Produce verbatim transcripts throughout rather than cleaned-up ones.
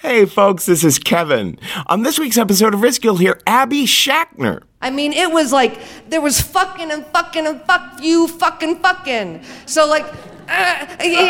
Hey folks, this is Kevin. On this week's episode of Risk, you'll hear Abby Shackner. I mean, it was like, there was fucking and fucking and fuck you, fucking fucking. So like, uh,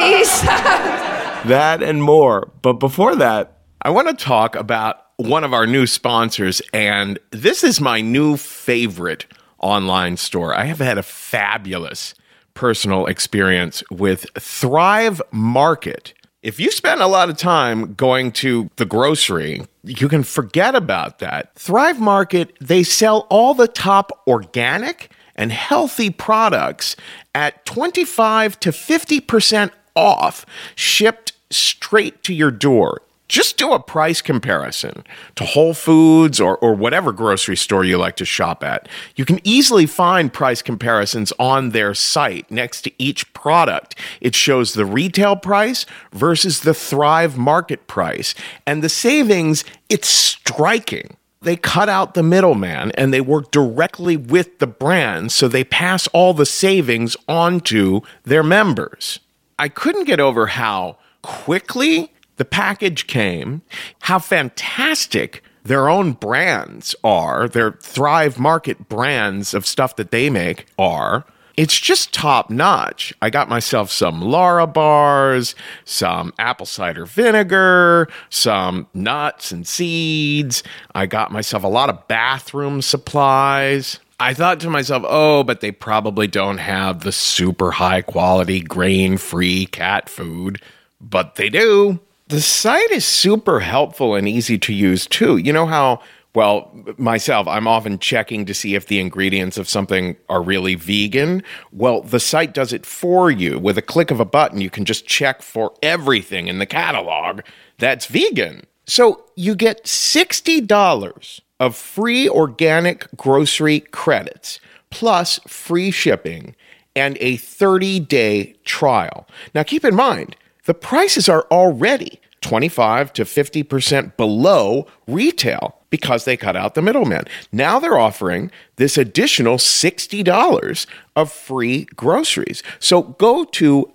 that and more. But before that, I want to talk about one of our new sponsors, and this is my new favorite online store. I have had a fabulous personal experience with Thrive Market. If you spend a lot of time going to the grocery, you can forget about that. Thrive Market, they sell all the top organic and healthy products at twenty-five to fifty percent off, shipped straight to your door. Just do a price comparison to Whole Foods or, or whatever grocery store you like to shop at. You can easily find price comparisons on their site. Next to each product, it shows the retail price versus the Thrive Market price. And the savings, it's striking. They cut out the middleman and they work directly with the brand, so they pass all the savings on to their members. I couldn't get over how quickly the package came, how fantastic their own brands are, their Thrive Market brands of stuff that they make are. It's just top notch. I got myself some Lara bars, some apple cider vinegar, some nuts and seeds. I got myself a lot of bathroom supplies. I thought to myself, oh, but they probably don't have the super high quality grain-free cat food, but they do. The site is super helpful and easy to use, too. You know how, well, myself, I'm often checking to see if the ingredients of something are really vegan. Well, the site does it for you. With a click of a button, you can just check for everything in the catalog that's vegan. So you get sixty dollars of free organic grocery credits, plus free shipping, and a thirty-day trial. Now, keep in mind, the prices are already twenty-five to fifty percent below retail because they cut out the middleman. Now they're offering this additional sixty dollars of free groceries. So go to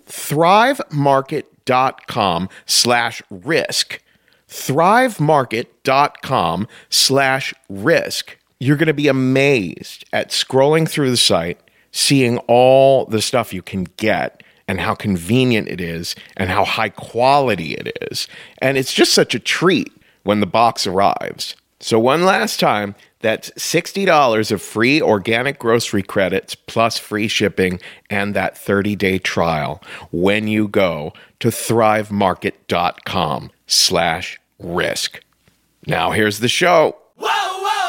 thrivemarket.com slash risk. thrivemarket.com slash risk. You're going to be amazed at scrolling through the site, seeing all the stuff you can get, and how convenient it is, and how high quality it is. And it's just such a treat when the box arrives. So one last time, that's sixty dollars of free organic grocery credits plus free shipping and that thirty-day trial when you go to thrivemarket.com slash risk. Now here's the show. Whoa, whoa, whoa!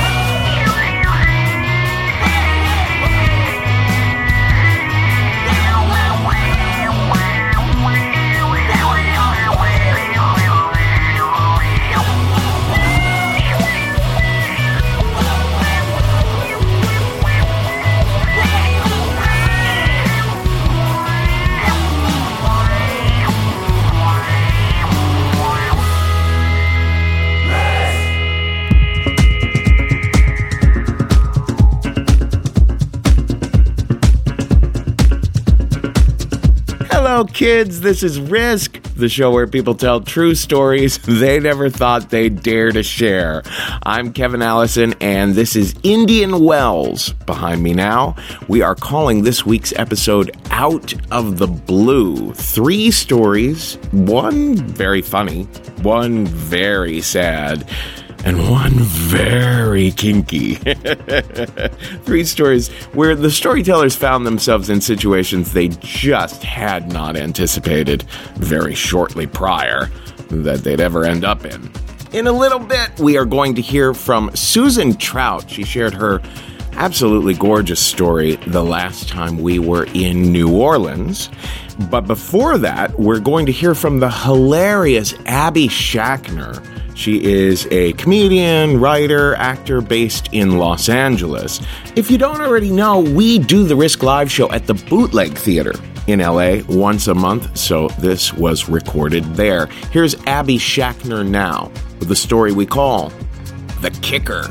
Hello, kids. This is Risk, the show where people tell true stories they never thought they'd dare to share. I'm Kevin Allison, and this is Indian Wells behind me now. We are calling this week's episode Out of the Blue. Three stories, one very funny, one very sad, and one very kinky. Three stories where the storytellers found themselves in situations they just had not anticipated very shortly prior that they'd ever end up in. In a little bit, we are going to hear from Susan Trout. She shared her absolutely gorgeous story the last time we were in New Orleans. But before that, we're going to hear from the hilarious Abby Shackner. She is a comedian, writer, actor based in Los Angeles. If you don't already know, we do the Risk Live show at the Bootleg Theater in L A once a month, so this was recorded there. Here's Abby Shackner now with the story we call The Kicker.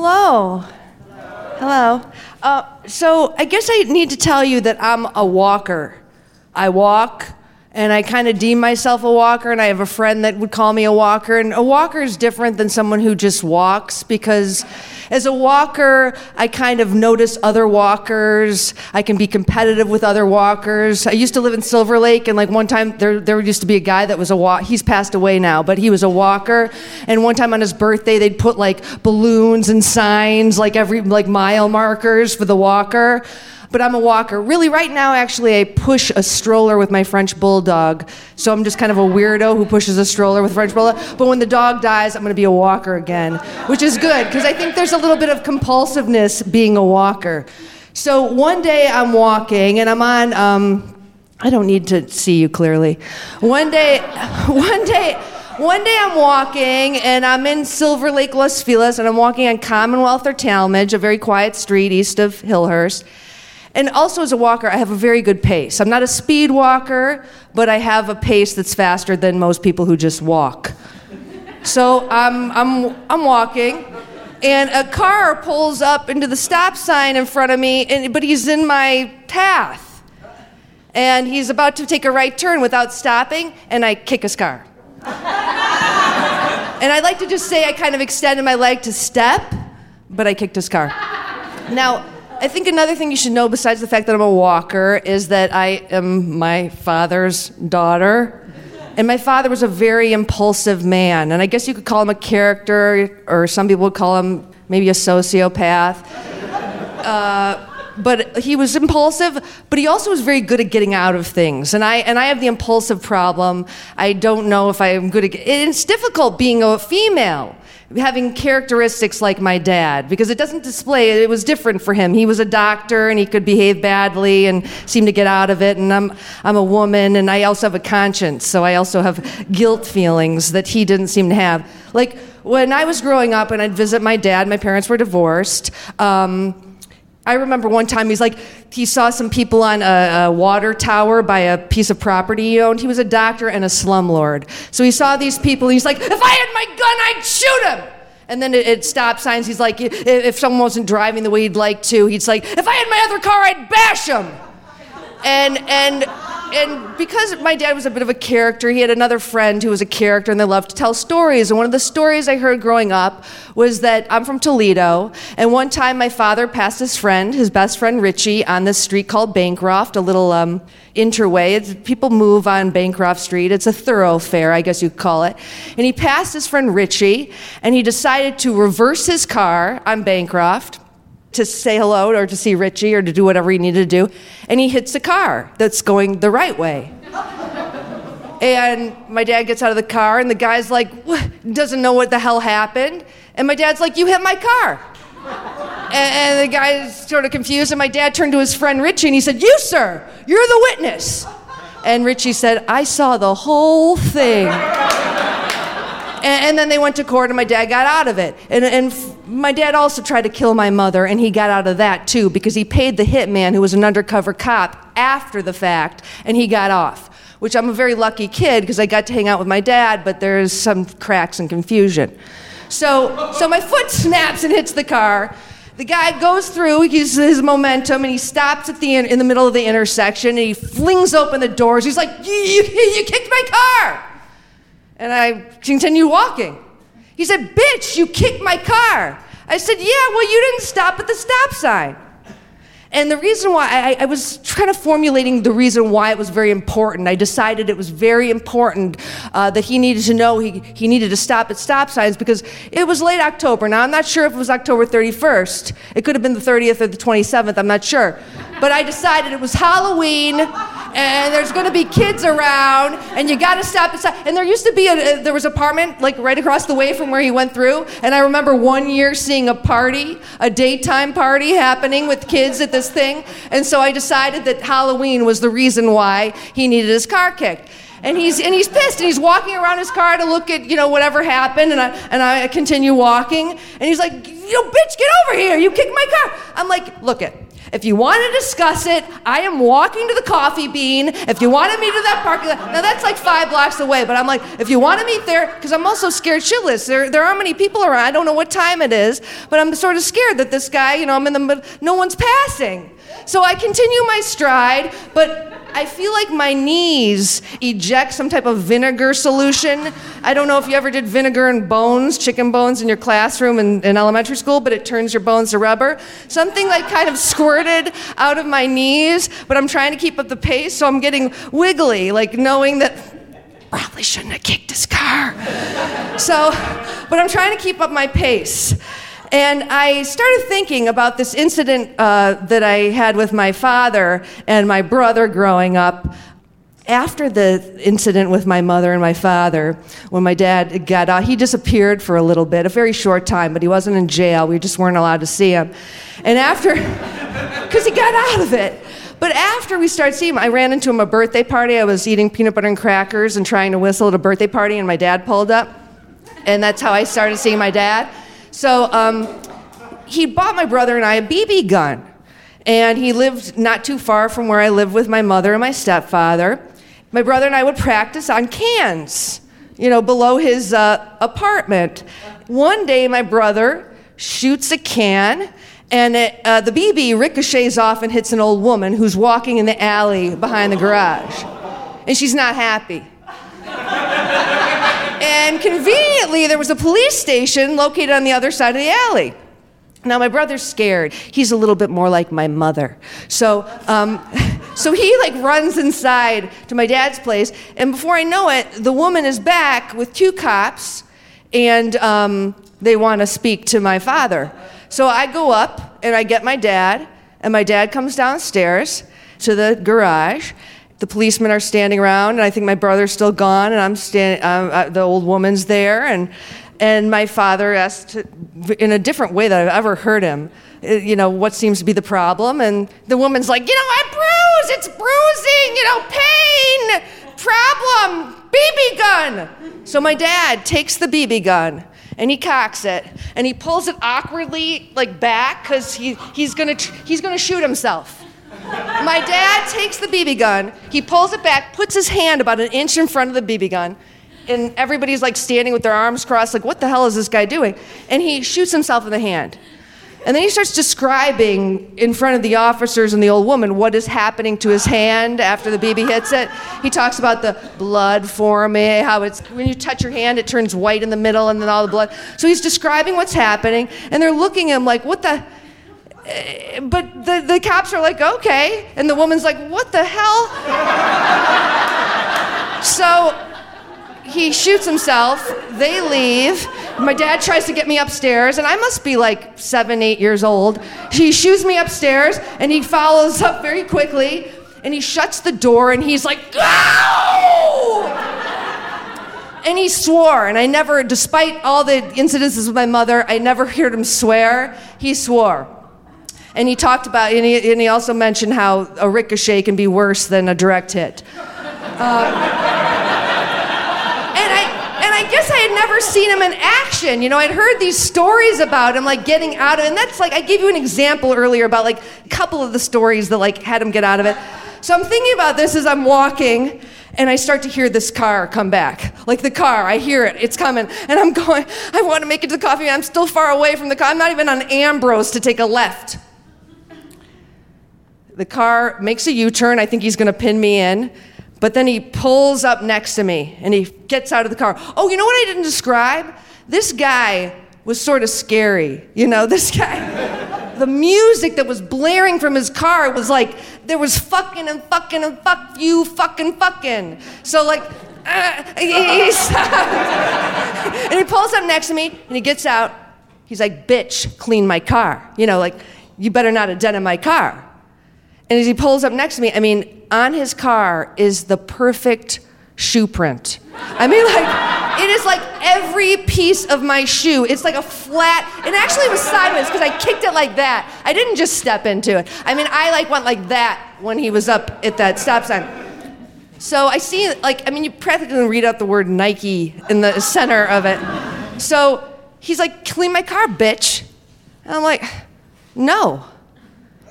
Hello. Hello. Uh, so I guess I need to tell you that I'm a walker. I walk, and I kind of deem myself a walker, and I have a friend that would call me a walker. And a walker is different than someone who just walks, because as a walker, I kind of notice other walkers. I can be competitive with other walkers. I used to live in Silver Lake, and like one time there there used to be a guy that was a walk. He's passed away now, but he was a walker. And one time on his birthday, they'd put like balloons and signs, like every like mile markers for the walker. But I'm a walker. Really, right now, actually, I push a stroller with my French bulldog. So I'm just kind of a weirdo who pushes a stroller with a French bulldog. But when the dog dies, I'm going to be a walker again, which is good, because I think there's a little bit of compulsiveness being a walker. So one day I'm walking, and I'm on, um, I don't need to see you clearly. One day, one day, One day I'm walking, and I'm in Silver Lake, Los Feliz, and I'm walking on Commonwealth or Talmadge, a very quiet street east of Hillhurst. And also as a walker, I have a very good pace. I'm not a speed walker, but I have a pace that's faster than most people who just walk. So I'm, I'm, I'm walking, and a car pulls up into the stop sign in front of me, and, but he's in my path. And he's about to take a right turn without stopping, and I kick his car. And I'd like to just say I kind of extended my leg to step, but I kicked his car. Now, I think another thing you should know besides the fact that I'm a walker is that I am my father's daughter. And my father was a very impulsive man. And I guess you could call him a character, or some people would call him maybe a sociopath. Uh, but he was impulsive, but he also was very good at getting out of things. And I and I have the impulsive problem. I don't know if I'm good at... It's difficult being a female, having characteristics like my dad, because it doesn't display, it was different for him. He was a doctor, and he could behave badly and seem to get out of it, and I'm I'm a woman, and I also have a conscience, so I also have guilt feelings that he didn't seem to have. Like, when I was growing up and I'd visit my dad, my parents were divorced, um, I remember one time he's like, he saw some people on a, a water tower by a piece of property he owned. He was a doctor and a slumlord. So he saw these people, and he's like, if I had my gun, I'd shoot him. And then at stop signs, he's like, if, if someone wasn't driving the way he'd like to, he's like, if I had my other car, I'd bash him. And, and, and because my dad was a bit of a character, he had another friend who was a character, and they loved to tell stories. And one of the stories I heard growing up was that I'm from Toledo, and one time my father passed his friend, his best friend Richie, on this street called Bancroft, a little um, interway. It's, people move on Bancroft Street. It's a thoroughfare, I guess you'd call it. And he passed his friend Richie, and he decided to reverse his car on Bancroft to say hello or to see Richie or to do whatever he needed to do, and he hits a car that's going the right way. And my dad gets out of the car, and the guy's like, what? Doesn't know what the hell happened. And my dad's like, you hit my car. and, and the guy's sort of confused, and my dad turned to his friend Richie, and he said, you, sir, you're the witness. And Richie said, I saw the whole thing. And, and then they went to court, and my dad got out of it. And, and f- my dad also tried to kill my mother, and he got out of that too, because he paid the hitman, who was an undercover cop, after the fact, and he got off. Which I'm a very lucky kid, because I got to hang out with my dad, but there's some cracks and confusion. So, so my foot snaps and hits the car. The guy goes through, he uses his momentum, and he stops at the in, in the middle of the intersection, and he flings open the doors. He's like, you, you, you kicked my car! And I continued walking. He said, bitch, you kicked my car. I said, yeah, well, you didn't stop at the stop sign. And the reason why, I, I was kind of formulating the reason why it was very important. I decided it was very important uh, that he needed to know he, he needed to stop at stop signs, because it was late October. Now, I'm not sure if it was October thirty-first. It could have been the thirtieth or the twenty-seventh, I'm not sure. But I decided it was Halloween, and there's going to be kids around, and you got to stop at stop. And there used to be, a, there was an apartment like right across the way from where he went through, and I remember one year seeing a party, a daytime party happening with kids at this thing, and so I decided that Halloween was the reason why he needed his car kicked. And he's and he's pissed, and he's walking around his car to look at, you know, whatever happened, and I and I continue walking, and he's like, you know, bitch, get over here, you kicked my car. I'm like, look it, If you want to discuss it, I am walking to the Coffee Bean. If you want to meet at that parking lot, now that's like five blocks away, but I'm like, if you want to meet there, because I'm also scared shitless. There, there aren't many people around. I don't know what time it is, but I'm sort of scared that this guy, you know, I'm in the middle, no one's passing. So I continue my stride, but I feel like my knees eject some type of vinegar solution. I don't know if you ever did vinegar and bones, chicken bones in your classroom in, in elementary school, but it turns your bones to rubber. Something like kind of squirted out of my knees, but I'm trying to keep up the pace, so I'm getting wiggly, like knowing that probably shouldn't have kicked his car. So, but I'm trying to keep up my pace. And I started thinking about this incident uh, that I had with my father and my brother growing up. After the incident with my mother and my father, when my dad got out, he disappeared for a little bit, a very short time, but he wasn't in jail. We just weren't allowed to see him. And after, because he got out of it. But after we started seeing him, I ran into him at a birthday party. I was eating peanut butter and crackers and trying to whistle at a birthday party, and my dad pulled up. And that's how I started seeing my dad. So um, he bought my brother and I a B B gun. And he lived not too far from where I lived with my mother and my stepfather. My brother and I would practice on cans, you know, below his uh, apartment. One day, my brother shoots a can, and it, uh, the B B ricochets off and hits an old woman who's walking in the alley behind the garage. And she's not happy. And conveniently, there was a police station located on the other side of the alley. Now, my brother's scared. He's a little bit more like my mother. So, um, so he like runs inside to my dad's place, and before I know it, the woman is back with two cops, and um, they want to speak to my father. So I go up, and I get my dad, and my dad comes downstairs to the garage. The policemen are standing around, and I think my brother's still gone, and I'm standing. Uh, uh, the old woman's there, and and my father asked, in a different way that I've ever heard him, you know, what seems to be the problem, and the woman's like, you know, I bruise, it's bruising, you know, pain, problem, B B gun. So my dad takes the B B gun, and he cocks it, and he pulls it awkwardly, like back, because he he's gonna he's gonna shoot himself. My dad takes the B B gun, he pulls it back, puts his hand about an inch in front of the B B gun, and everybody's like standing with their arms crossed, like, what the hell is this guy doing? And he shoots himself in the hand. And then he starts describing in front of the officers and the old woman what is happening to his hand after the B B hits it. He talks about the blood forming, how it's, when you touch your hand, it turns white in the middle and then all the blood. So he's describing what's happening, and they're looking at him like, what the... But the, the cops are like, okay. And the woman's like, what the hell? So he shoots himself. They leave. My dad tries to get me upstairs, and I must be like seven, eight years old. He shoots me upstairs, and he follows up very quickly, and he shuts the door, and he's like, go! And he swore, and I never, despite all the incidences with my mother, I never heard him swear. He swore. And he talked about, and he, and he also mentioned how a ricochet can be worse than a direct hit. Uh, and I and I guess I had never seen him in action. You know, I'd heard these stories about him, like, getting out of it. And that's like, I gave you an example earlier about, like, a couple of the stories that, like, had him get out of it. So I'm thinking about this as I'm walking, and I start to hear this car come back. Like, the car, I hear it, it's coming. And I'm going, I want to make it to the coffee, I'm still far away from the car. I'm not even on Ambrose to take a left. The car makes a U-turn. I think he's going to pin me in. But then he pulls up next to me, and he gets out of the car. Oh, you know what I didn't describe? This guy was sort of scary. You know, this guy, the music that was blaring from his car was like, there was fucking and fucking and fuck you, fucking fucking. So, like, uh, he, he stopped. And he pulls up next to me, and he gets out. He's like, bitch, clean my car. You know, like, you better not have dent in my car. And as he pulls up next to me, I mean, on his car is the perfect shoe print. I mean, like, it is like every piece of my shoe. It's like a flat, and actually it was sideways because I kicked it like that. I didn't just step into it. I mean, I like went like that when he was up at that stop sign. So I see, like, I mean, you practically read out the word Nike in the center of it. So he's like, clean my car, bitch. And I'm like, no.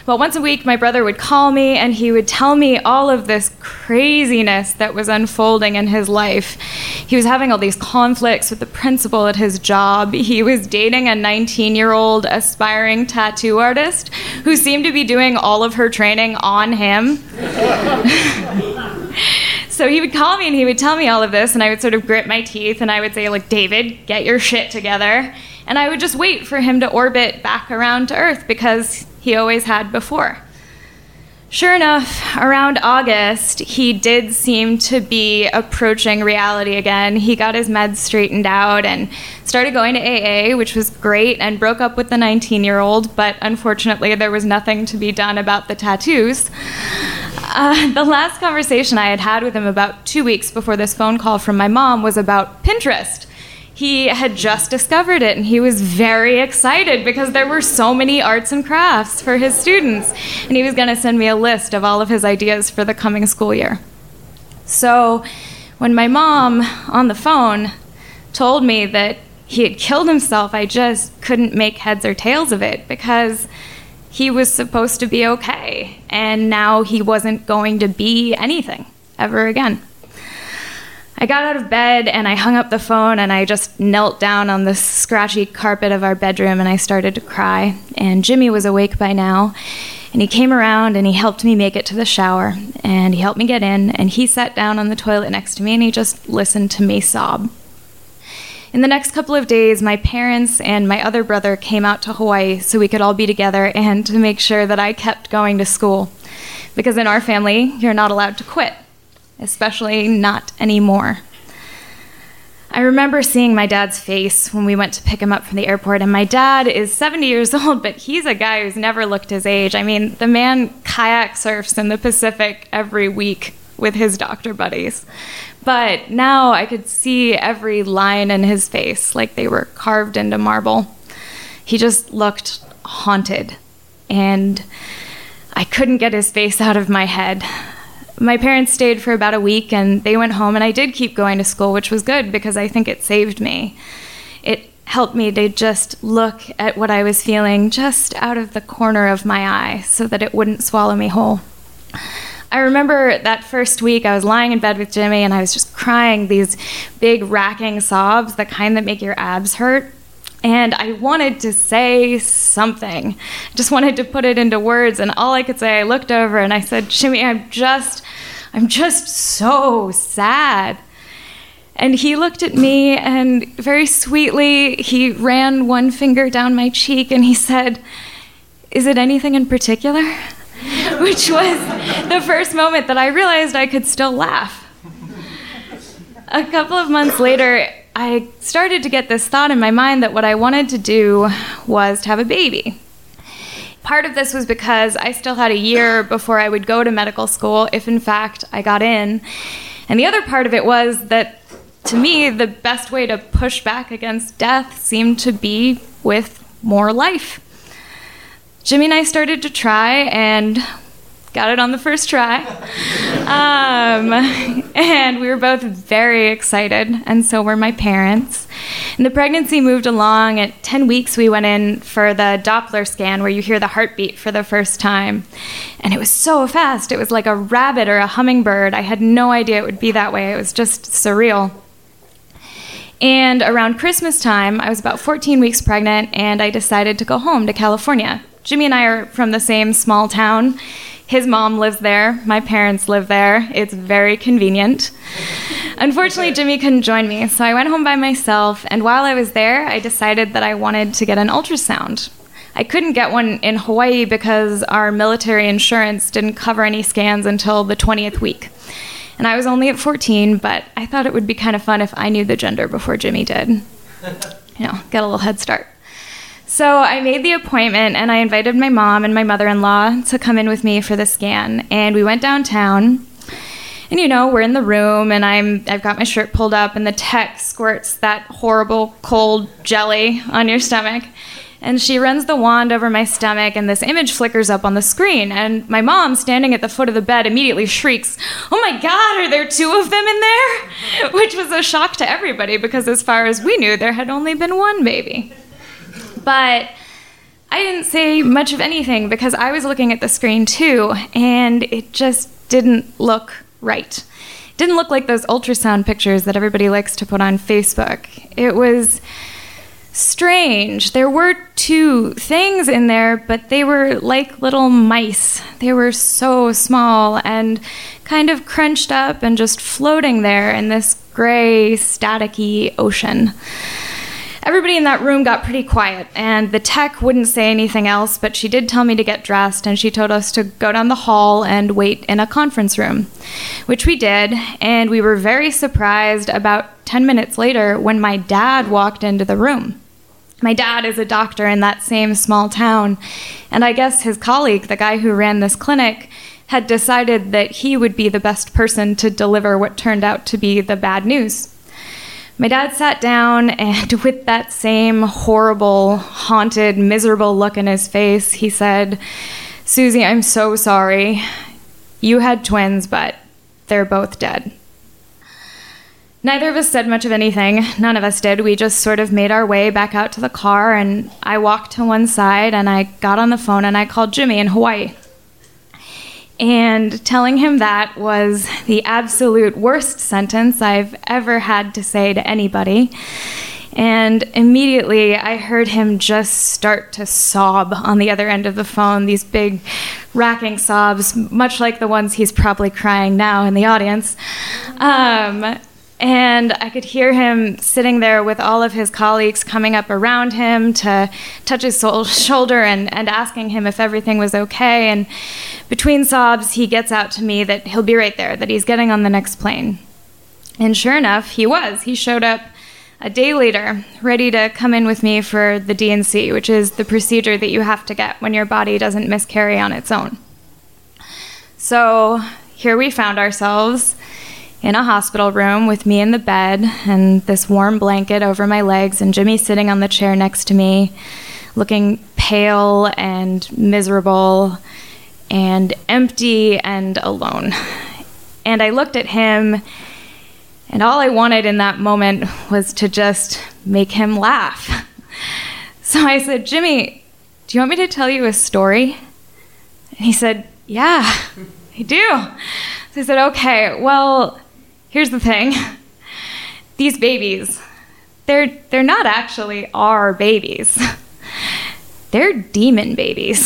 But once a week, my brother would call me and he would tell me all of this craziness that was unfolding in his life. He was having all these conflicts with the principal at his job. He was dating a nineteen-year-old aspiring tattoo artist who seemed to be doing all of her training on him. So he would call me and he would tell me all of this, and I would sort of grit my teeth and I would say, like, David, get your shit together. And I would just wait for him to orbit back around to Earth because he always had before. Sure enough, around August, he did seem to be approaching reality again. He got his meds straightened out and started going to A A, which was great, and broke up with the nineteen-year-old, but unfortunately there was nothing to be done about the tattoos. Uh, the last conversation I had had with him about two weeks before this phone call from my mom was about Pinterest. He had just discovered it, and he was very excited because there were so many arts and crafts for his students, and he was going to send me a list of all of his ideas for the coming school year. So when my mom, on the phone, told me that he had killed himself, I just couldn't make heads or tails of it because he was supposed to be okay, and now he wasn't going to be anything ever again. I got out of bed and I hung up the phone and I just knelt down on the scratchy carpet of our bedroom and I started to cry. And Jimmy was awake by now, and he came around and he helped me make it to the shower, and he helped me get in, and he sat down on the toilet next to me and he just listened to me sob. In the next couple of days, my parents and my other brother came out to Hawaii so we could all be together and to make sure that I kept going to school. Because in our family, you're not allowed to quit, especially not anymore. I remember seeing my dad's face when we went to pick him up from the airport, and my dad is seventy years old, but he's a guy who's never looked his age. I mean, the man kayak surfs in the Pacific every week with his doctor buddies. But now I could see every line in his face like they were carved into marble. He just looked haunted, and I couldn't get his face out of my head. My parents stayed for about a week, and they went home, and I did keep going to school, which was good because I think it saved me. It helped me to just look at what I was feeling just out of the corner of my eye so that it wouldn't swallow me whole. I remember that first week I was lying in bed with Jimmy and I was just crying these big racking sobs, the kind that make your abs hurt. And I wanted to say something. I just wanted to put it into words, and all I could say, I looked over and I said, Jimmy, I'm just, I'm just so sad. And he looked at me and very sweetly, he ran one finger down my cheek and he said, is it anything in particular? Which was the first moment that I realized I could still laugh. A couple of months later, I started to get this thought in my mind that what I wanted to do was to have a baby. Part of this was because I still had a year before I would go to medical school, if in fact I got in. And the other part of it was that, to me, the best way to push back against death seemed to be with more life. Jimmy and I started to try and got it on the first try. Um, and we were both very excited, and so were my parents. And the pregnancy moved along. At ten weeks, we went in for the Doppler scan where you hear the heartbeat for the first time. And it was so fast. It was like a rabbit or a hummingbird. I had no idea it would be that way. It was just surreal. And around Christmas time, I was about fourteen weeks pregnant, and I decided to go home to California. Jimmy and I are from the same small town. His mom lives there. My parents live there. It's very convenient. Unfortunately, Jimmy couldn't join me, so I went home by myself, and while I was there, I decided that I wanted to get an ultrasound. I couldn't get one in Hawaii because our military insurance didn't cover any scans until the twentieth week. And I was only at fourteen, but I thought it would be kind of fun if I knew the gender before Jimmy did. You know, get a little head start. So I made the appointment, and I invited my mom and my mother-in-law to come in with me for the scan. And we went downtown, and you know, we're in the room, and I'm, I've got my shirt pulled up, and the tech squirts that horrible cold jelly on your stomach. And she runs the wand over my stomach, and this image flickers up on the screen. And my mom, standing at the foot of the bed, immediately shrieks, "Oh my God, are there two of them in there?" Which was a shock to everybody, because as far as we knew, there had only been one baby. But I didn't say much of anything because I was looking at the screen too, and it just didn't look right. It didn't look like those ultrasound pictures that everybody likes to put on Facebook. It was strange. There were two things in there, but they were like little mice. They were so small and kind of crunched up and just floating there in this gray, staticky ocean. Everybody in that room got pretty quiet, and the tech wouldn't say anything else, but she did tell me to get dressed, and she told us to go down the hall and wait in a conference room, which we did, and we were very surprised about ten minutes later when my dad walked into the room. My dad is a doctor in that same small town, and I guess his colleague, the guy who ran this clinic, had decided that he would be the best person to deliver what turned out to be the bad news. My dad sat down, and with that same horrible, haunted, miserable look in his face, he said, "Susie, I'm so sorry. You had twins, but they're both dead." Neither of us said much of anything. None of us did. We just sort of made our way back out to the car, and I walked to one side, and I got on the phone, and I called Jimmy in Hawaii. And telling him that was the absolute worst sentence I've ever had to say to anybody. And immediately I heard him just start to sob on the other end of the phone, these big racking sobs, much like the ones he's probably crying now in the audience. Um, And I could hear him sitting there with all of his colleagues coming up around him to touch his soul, shoulder and, and asking him if everything was okay. And between sobs, he gets out to me that he'll be right there, that he's getting on the next plane. And sure enough, he was. He showed up a day later, ready to come in with me for the D and C, which is the procedure that you have to get when your body doesn't miscarry on its own. So here we found ourselves in a hospital room with me in the bed and this warm blanket over my legs and Jimmy sitting on the chair next to me, looking pale and miserable and empty and alone. And I looked at him, and all I wanted in that moment was to just make him laugh. So I said, "Jimmy, do you want me to tell you a story?" And he said, "Yeah, I do." So I said, "Okay, well, here's the thing. These babies, they're they're not actually our babies. They're demon babies."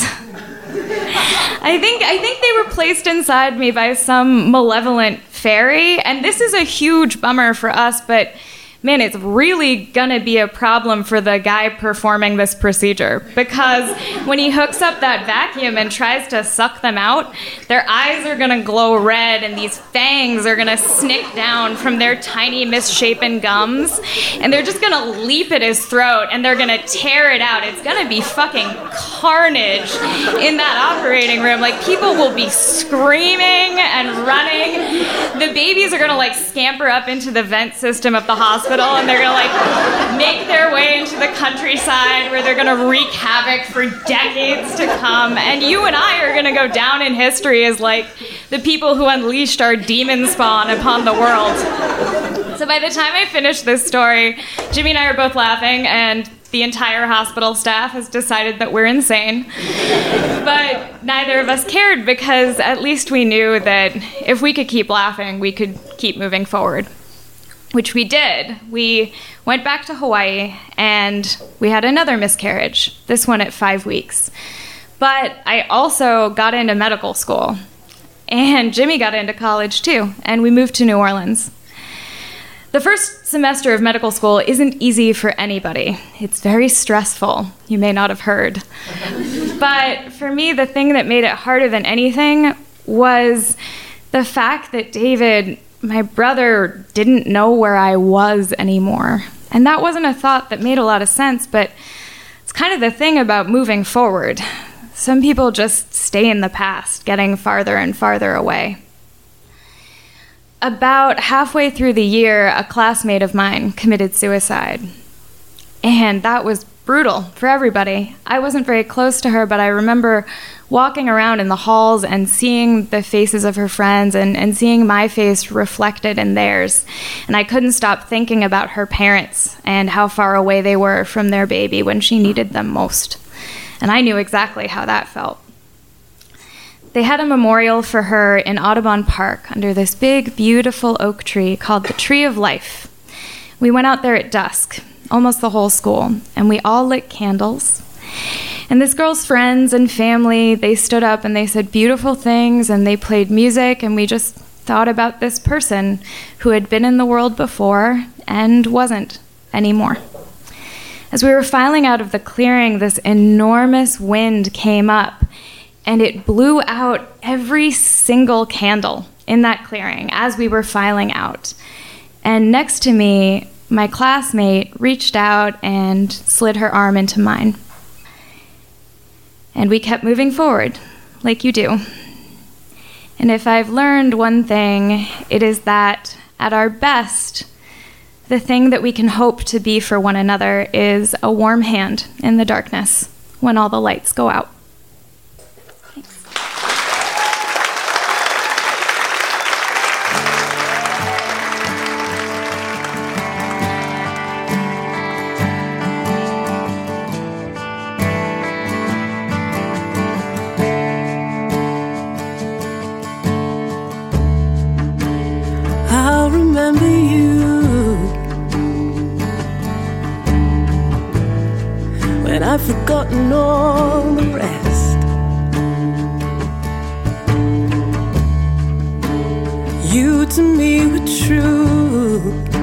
I think I think they were placed inside me by some malevolent fairy, and this is a huge bummer for us, but man, it's really gonna be a problem for the guy performing this procedure, because when he hooks up that vacuum and tries to suck them out, their eyes are gonna glow red and these fangs are gonna snick down from their tiny misshapen gums, and they're just gonna leap at his throat and they're gonna tear it out. It's gonna be fucking carnage in that operating room. Like, people will be screaming and running. The babies are gonna like scamper up into the vent system of the hospital, and they're gonna like make their way into the countryside where they're gonna wreak havoc for decades to come. And you and I are gonna go down in history as like the people who unleashed our demon spawn upon the world. So by the time I finish this story, Jimmy and I are both laughing, and the entire hospital staff has decided that we're insane. But neither of us cared, because at least we knew that if we could keep laughing, we could keep moving forward. Which we did. We went back to Hawaii, and we had another miscarriage, this one at five weeks. But I also got into medical school, and Jimmy got into college too, and we moved to New Orleans. The first semester of medical school isn't easy for anybody. It's very stressful. You may not have heard. But for me, the thing that made it harder than anything was the fact that David, my brother, didn't know where I was anymore. And that wasn't a thought that made a lot of sense, but it's kind of the thing about moving forward. Some people just stay in the past, getting farther and farther away. About halfway through the year, a classmate of mine committed suicide. And that was brutal for everybody. I wasn't very close to her, but I remember walking around in the halls and seeing the faces of her friends and, and seeing my face reflected in theirs. And I couldn't stop thinking about her parents and how far away they were from their baby when she needed them most. and I knew exactly how that felt. They had a memorial for her in Audubon Park under this big, beautiful oak tree called the Tree of Life. We went out there at dusk, almost the whole school, and we all lit candles. And this girl's friends and family, they stood up and they said beautiful things, and they played music, and we just thought about this person who had been in the world before and wasn't anymore. As we were filing out of the clearing, this enormous wind came up, and it blew out every single candle in that clearing as we were filing out. And next to me, my classmate reached out and slid her arm into mine. And we kept moving forward, like you do. And if I've learned one thing, it is that at our best, the thing that we can hope to be for one another is a warm hand in the darkness when all the lights go out. I'll remember you when I've forgotten all the rest. You to me were true.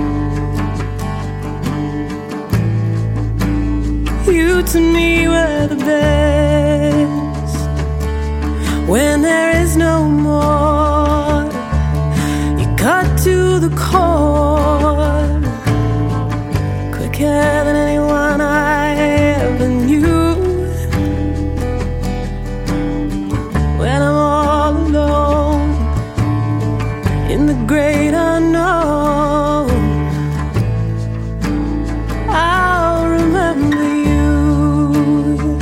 You to me were the best. When there is no more, cut to the core, quicker than anyone I ever knew. When I'm all alone in the great unknown, I'll remember you.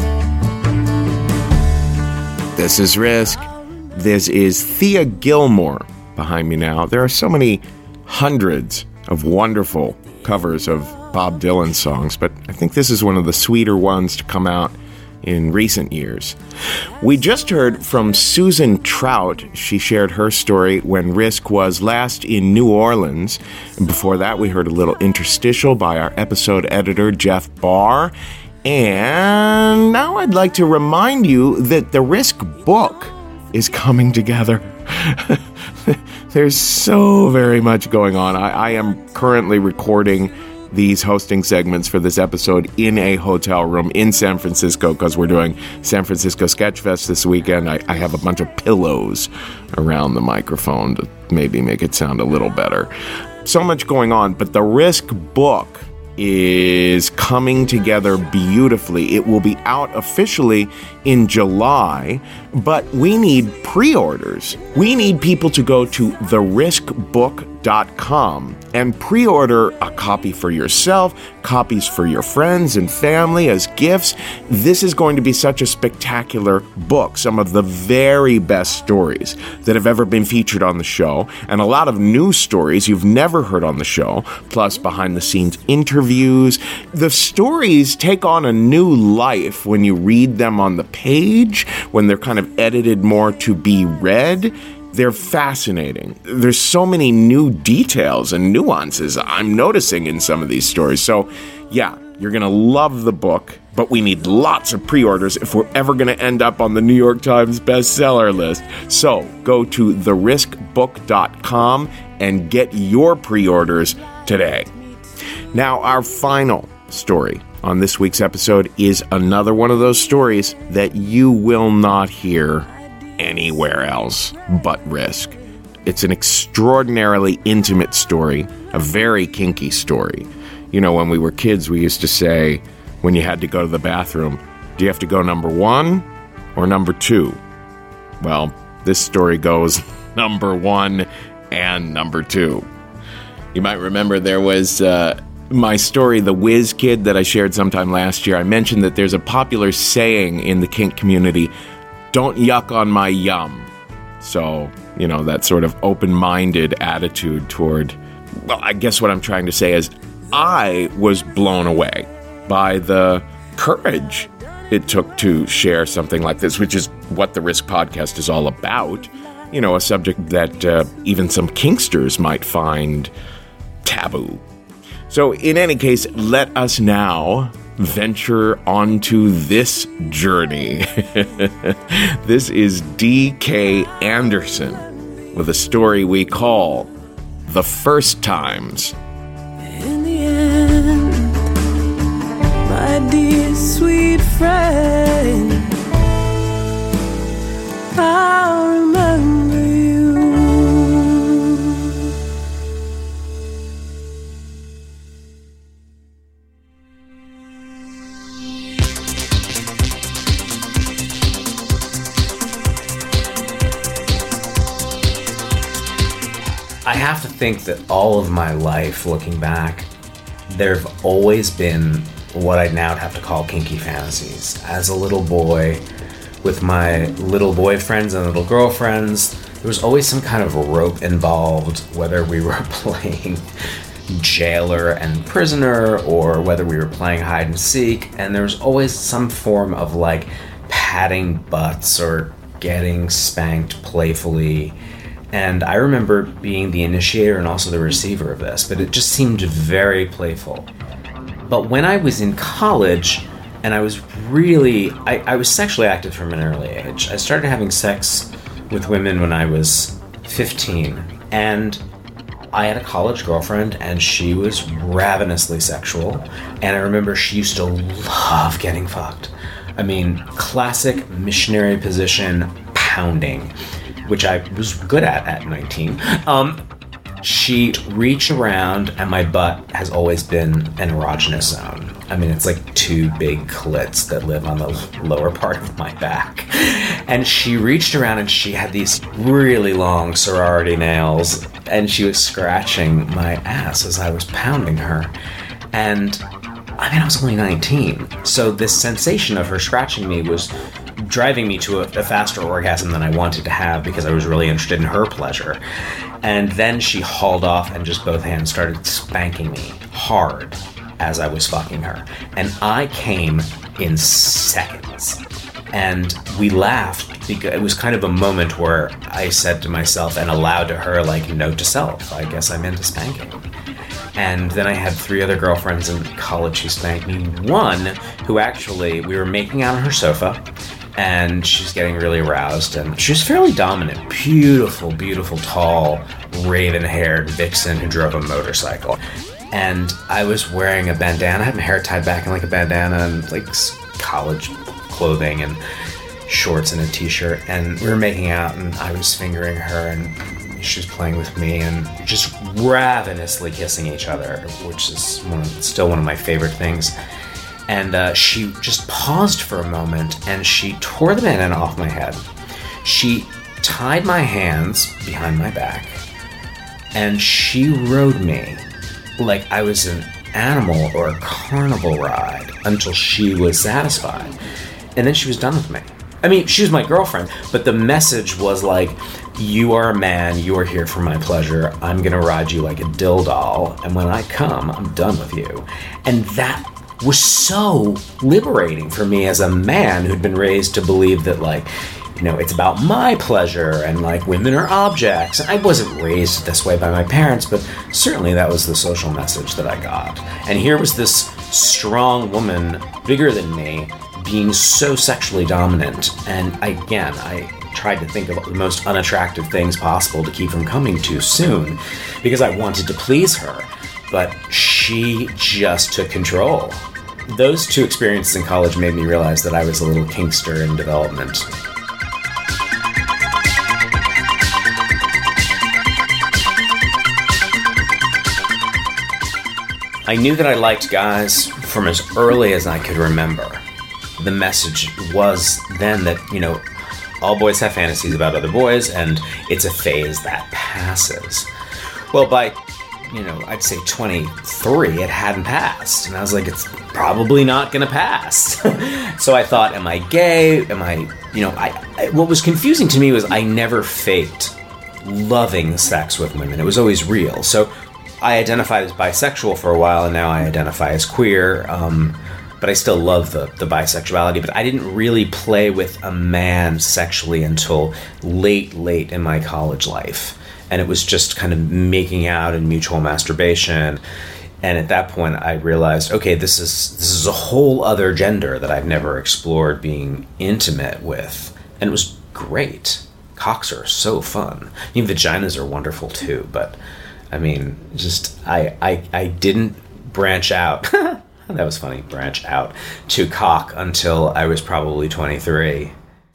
This is Risk. This is Thea Gilmore behind me now. There are so many hundreds of wonderful covers of Bob Dylan songs, but I think this is one of the sweeter ones to come out in recent years. We just heard from Susan Trout. She shared her story when Risk was last in New Orleans. And before that, we heard a little interstitial by our episode editor, Jeff Barr. And now I'd like to remind you that the Risk book is coming together. There's so very much going on. I, I am currently recording these hosting segments for this episode in a hotel room in San Francisco because we're doing San Francisco Sketchfest this weekend. I, I have a bunch of pillows around the microphone to maybe make it sound a little better. So much going on, but the Risk book is coming together beautifully. It will be out officially in July, but we need pre-orders. We need people to go to the risk book dot com and pre-order a copy for yourself, copies for your friends and family as gifts. This is going to be such a spectacular book. Some of the very best stories that have ever been featured on the show, and a lot of new stories you've never heard on the show, plus behind-the-scenes interviews. The stories take on a new life when you read them on the page, when they're kind of edited more to be read. They're fascinating. There's so many new details and nuances I'm noticing in some of these stories. So, yeah, you're going to love the book, but we need lots of pre-orders if we're ever going to end up on the New York Times bestseller list. So, go to the risk book dot com and get your pre-orders today. Now, our final story on this week's episode is another one of those stories that you will not hear anywhere else but Risk. It's an extraordinarily intimate story, a very kinky story. You know, when we were kids, we used to say, when you had to go to the bathroom, do you have to go number one or number two? Well, this story goes number one and number two. You might remember there was uh, my story, The Whiz Kid, that I shared sometime last year. I mentioned that there's a popular saying in the kink community, don't yuck on my yum. So, you know, that sort of open-minded attitude toward, well, I guess what I'm trying to say is I was blown away by the courage it took to share something like this, which is what the Risk Podcast is all about. You know, a subject that uh, even some kinksters might find taboo. So in any case, let us now venture onto this journey. This is D K Anderson with a story we call The First Times. In the end, my dear sweet friend, I'll remember you. I have to think that all of my life, looking back, there have always been what I'd now have to call kinky fantasies. As a little boy, with my little boyfriends and little girlfriends, there was always some kind of rope involved, whether we were playing jailer and prisoner or whether we were playing hide and seek, and there was always some form of like patting butts or getting spanked playfully. And I remember being the initiator and also the receiver of this, but it just seemed very playful. But when I was in college, and I was really, I, I was sexually active from an early age. I started having sex with women when I was fifteen, and I had a college girlfriend, and she was ravenously sexual, and I remember she used to love getting fucked. I mean, classic missionary position pounding, which I was good at at nineteen. Um, she reached around, and my butt has always been an erogenous zone. I mean, it's like two big clits that live on the lower part of my back. And she reached around, and she had these really long sorority nails, and she was scratching my ass as I was pounding her. And I mean, I was only nineteen, so this sensation of her scratching me was driving me to a, a faster orgasm than I wanted to have because I was really interested in her pleasure. And then she hauled off and just both hands started spanking me hard as I was fucking her. And I came in seconds. And we laughed because it was kind of a moment where I said to myself and aloud to her, like, note to self, I guess I'm into spanking. And then I had three other girlfriends in college who spanked me. One who actually, we were making out on her sofa, and she was getting really aroused, and she was fairly dominant. Beautiful, beautiful, tall, raven-haired vixen who drove a motorcycle. And I was wearing a bandana. I had my hair tied back in like a bandana and like college clothing and shorts and a t-shirt. And we were making out, and I was fingering her, and she was playing with me, and just ravenously kissing each other, which is one of, still one of my favorite things. And uh, she just paused for a moment, and she tore the bandana off my head. She tied my hands behind my back, and she rode me like I was an animal or a carnival ride until she was satisfied. And then she was done with me. I mean, she was my girlfriend, but the message was like, you are a man, you are here for my pleasure, I'm gonna ride you like a dildoll, and when I come, I'm done with you. And that was so liberating for me as a man who'd been raised to believe that, like, you know, it's about my pleasure and, like, women are objects. And I wasn't raised this way by my parents, but certainly that was the social message that I got. And here was this strong woman, bigger than me, being so sexually dominant. And again, I tried to think of the most unattractive things possible to keep from coming too soon because I wanted to please her. But she just took control. Those two experiences in college made me realize that I was a little kinkster in development. I knew that I liked guys from as early as I could remember. The message was then that, you know, all boys have fantasies about other boys, and it's a phase that passes. Well, by you know, I'd say twenty-three, it hadn't passed. And I was like, it's probably not going to pass. So I thought, am I gay? Am I, you know, I, I, what was confusing to me was I never faked loving sex with women. It was always real. So I identified as bisexual for a while, and now I identify as queer. Um, but I still love the, the bisexuality. But I didn't really play with a man sexually until late, late in my college life. And it was just kind of making out and mutual masturbation. And at that point, I realized, okay, this is this is a whole other gender that I've never explored being intimate with. And it was great. Cocks are so fun. I mean, vaginas are wonderful too. But, I mean, just, I, I, I didn't branch out. That was funny, branch out to cock until I was probably twenty-three.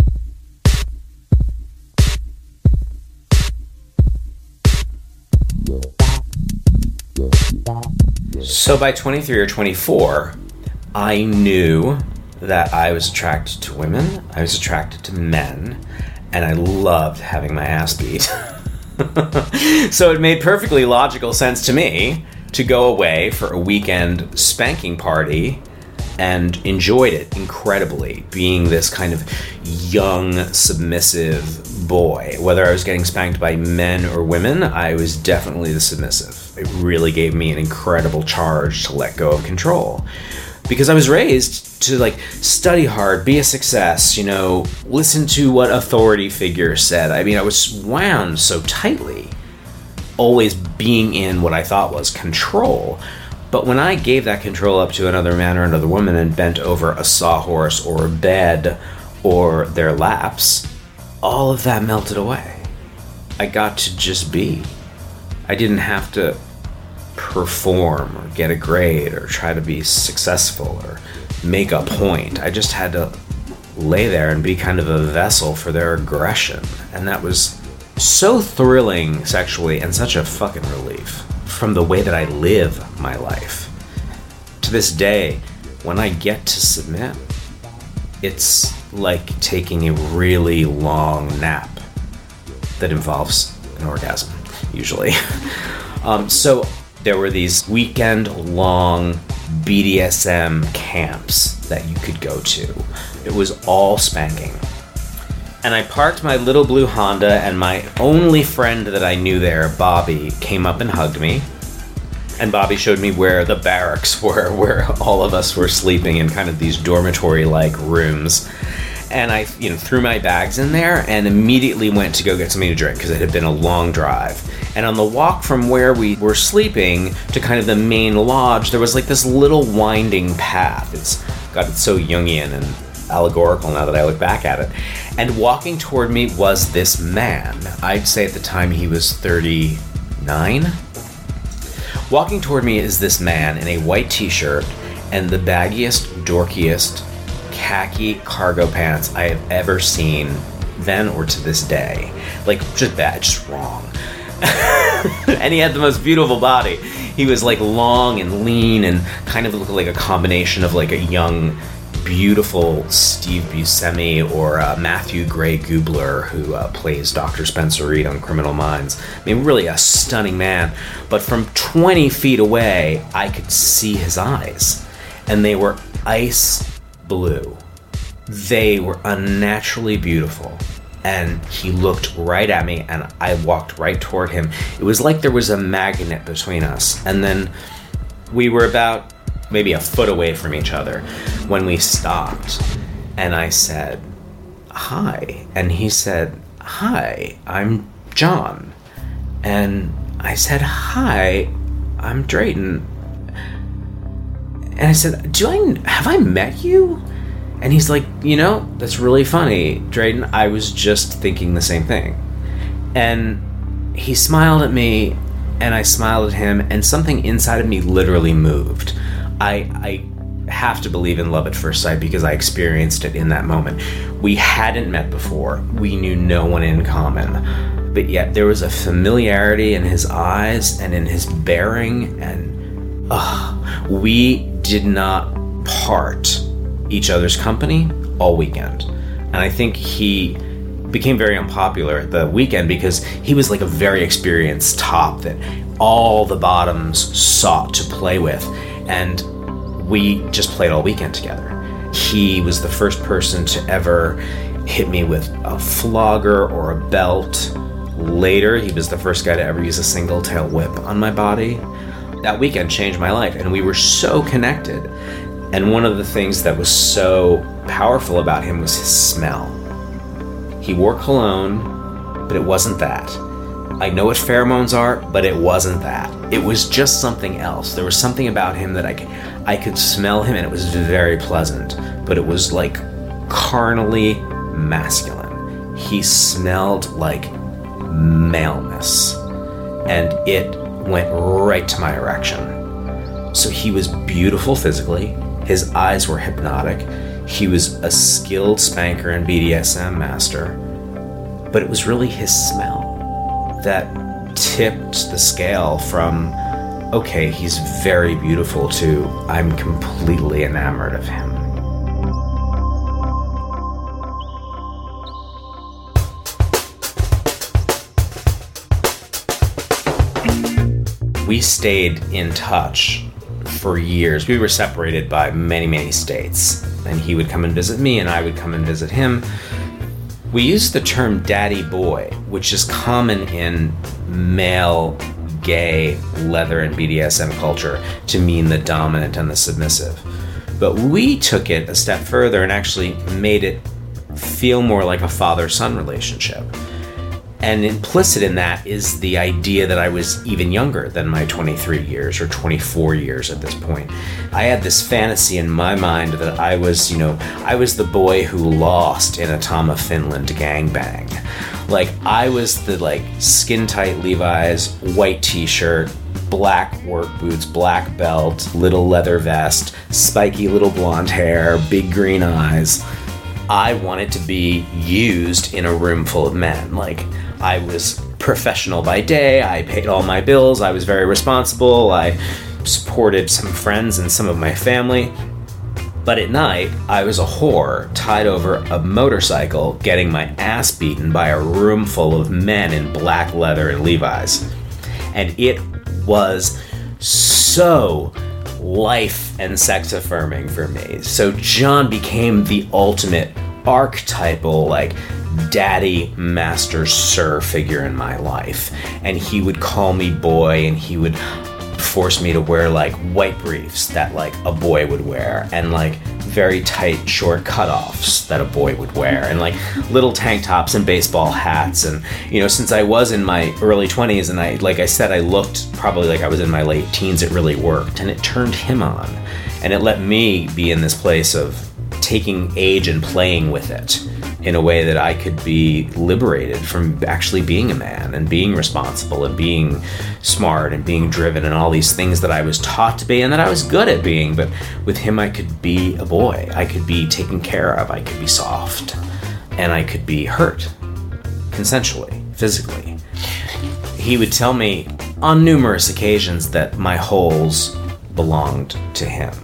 So by twenty-three or twenty-four, I knew that I was attracted to women, I was attracted to men, and I loved having my ass beat. So it made perfectly logical sense to me to go away for a weekend spanking party, and enjoyed it incredibly, being this kind of young, submissive boy. Whether I was getting spanked by men or women, I was definitely the submissive. It really gave me an incredible charge to let go of control. Because I was raised to, like, study hard, be a success, you know, listen to what authority figures said. I mean, I was wound so tightly, always being in what I thought was control. But when I gave that control up to another man or another woman and bent over a sawhorse or a bed or their laps, all of that melted away. I got to just be. I didn't have to perform or get a grade or try to be successful or make a point. I just had to lay there and be kind of a vessel for their aggression. And that was so thrilling sexually and such a fucking relief from the way that I live my life. To this day, when I get to submit, it's like taking a really long nap that involves an orgasm, usually. um, so there were these weekend-long B D S M camps that you could go to. It was all spanking. And I parked my little blue Honda, and my only friend that I knew there, Bobby, came up and hugged me. And Bobby showed me where the barracks were, where all of us were sleeping in kind of these dormitory-like rooms. And I, you know, threw my bags in there and immediately went to go get something to drink because it had been a long drive. And on the walk from where we were sleeping to kind of the main lodge, there was like this little winding path. It's, God, it's so Jungian and allegorical now that I look back at it. And walking toward me was this man. I'd say at the time he was thirty-nine. Walking toward me is this man in a white t-shirt and the baggiest, dorkiest, khaki cargo pants I have ever seen then or to this day. Like, just bad, just wrong. And he had the most beautiful body. He was like long and lean and kind of looked like a combination of like a young, beautiful Steve Buscemi or uh, Matthew Gray Gubler, who uh, plays Doctor Spencer Reed on Criminal Minds. I mean, really a stunning man. But from twenty feet away, I could see his eyes. And they were ice blue. They were unnaturally beautiful. And he looked right at me, and I walked right toward him. It was like there was a magnet between us. And then we were about maybe a foot away from each other when we stopped. And I said, "Hi." And he said, "Hi, I'm John." And I said, "Hi, I'm Drayton." And I said, "Do I have I met you?" And he's like, "You know, that's really funny, Drayton. I was just thinking the same thing." And he smiled at me, and I smiled at him, and something inside of me literally moved. I, I have to believe in love at first sight because I experienced it in that moment. We hadn't met before. We knew no one in common. But yet there was a familiarity in his eyes and in his bearing, and uh, we did not part each other's company all weekend. And I think he became very unpopular at the weekend because he was like a very experienced top that all the bottoms sought to play with, and we just played all weekend together. He was the first person to ever hit me with a flogger or a belt. Later, he was the first guy to ever use a single tail whip on my body. That weekend changed my life, and we were so connected. And one of the things that was so powerful about him was his smell. He wore cologne, but it wasn't that. I know what pheromones are, but it wasn't that. It was just something else. There was something about him that I could, I could smell him, and it was very pleasant, but it was like carnally masculine. He smelled like maleness, and it went right to my erection. So he was beautiful physically. His eyes were hypnotic. He was a skilled spanker and B D S M master. But it was really his smell that tipped the scale from, okay, he's very beautiful, to I'm completely enamored of him. We stayed in touch for years. We were separated by many, many states, and he would come and visit me, and I would come and visit him. We used the term daddy boy, which is common in male, gay, leather, and B D S M culture to mean the dominant and the submissive. But we took it a step further and actually made it feel more like a father-son relationship. And implicit in that is the idea that I was even younger than my twenty-three years or twenty-four years at this point. I had this fantasy in my mind that I was, you know, I was the boy who lost in a Tom of Finland gangbang. Like, I was the, like, skin-tight Levi's, white t-shirt, black work boots, black belt, little leather vest, spiky little blonde hair, big green eyes. I wanted to be used in a room full of men. Like, I was professional by day, I paid all my bills, I was very responsible, I supported some friends and some of my family. But at night, I was a whore tied over a motorcycle getting my ass beaten by a room full of men in black leather and Levi's. And it was so life and sex affirming for me. So John became the ultimate archetypal, like, daddy, master, sir figure in my life. And he would call me boy, and he would force me to wear, like, white briefs that, like, a boy would wear, and, like, very tight short cutoffs that a boy would wear, and, like, little tank tops and baseball hats. And, you know, since I was in my early twenties, and I, like I said, I looked probably like I was in my late teens, it really worked, and it turned him on, and it let me be in this place of taking age and playing with it in a way that I could be liberated from actually being a man and being responsible and being smart and being driven and all these things that I was taught to be and that I was good at being. But with him, I could be a boy. I could be taken care of. I could be soft. And I could be hurt consensually, physically. He would tell me on numerous occasions that my holes belonged to him.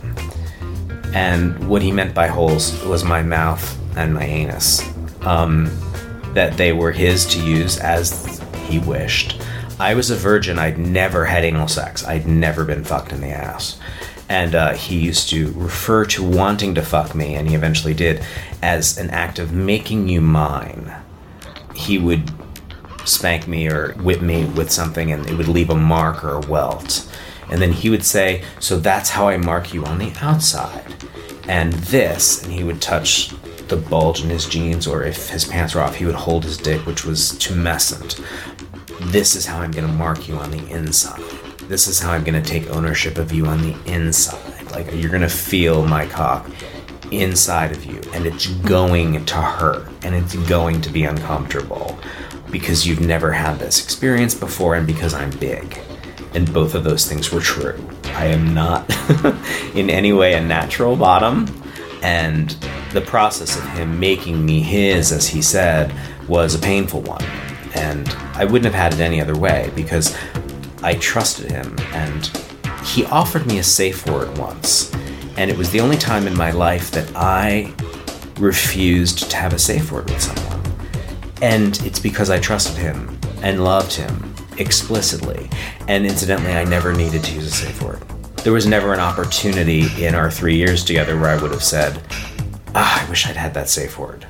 And what he meant by holes was my mouth and my anus. Um, that they were his to use as he wished. I was a virgin. I'd never had anal sex. I'd never been fucked in the ass. And uh, he used to refer to wanting to fuck me, and he eventually did, as an act of making you mine. He would spank me or whip me with something, and it would leave a mark or a welt. And then he would say, so that's how I mark you on the outside. And this, and he would touch the bulge in his jeans, or if his pants were off, he would hold his dick, which was tumescent. This is how I'm going to mark you on the inside. This is how I'm going to take ownership of you on the inside. Like, you're going to feel my cock inside of you, and it's going to hurt, and it's going to be uncomfortable, because you've never had this experience before, and because I'm big. And both of those things were true. I am not in any way a natural bottom, and the process of him making me his, as he said, was a painful one. And I wouldn't have had it any other way, because I trusted him, and he offered me a safe word once. And it was the only time in my life that I refused to have a safe word with someone. And it's because I trusted him and loved him explicitly. And incidentally, I never needed to use a safe word. There was never an opportunity in our three years together where I would have said, ah, I wish I'd had that safe word.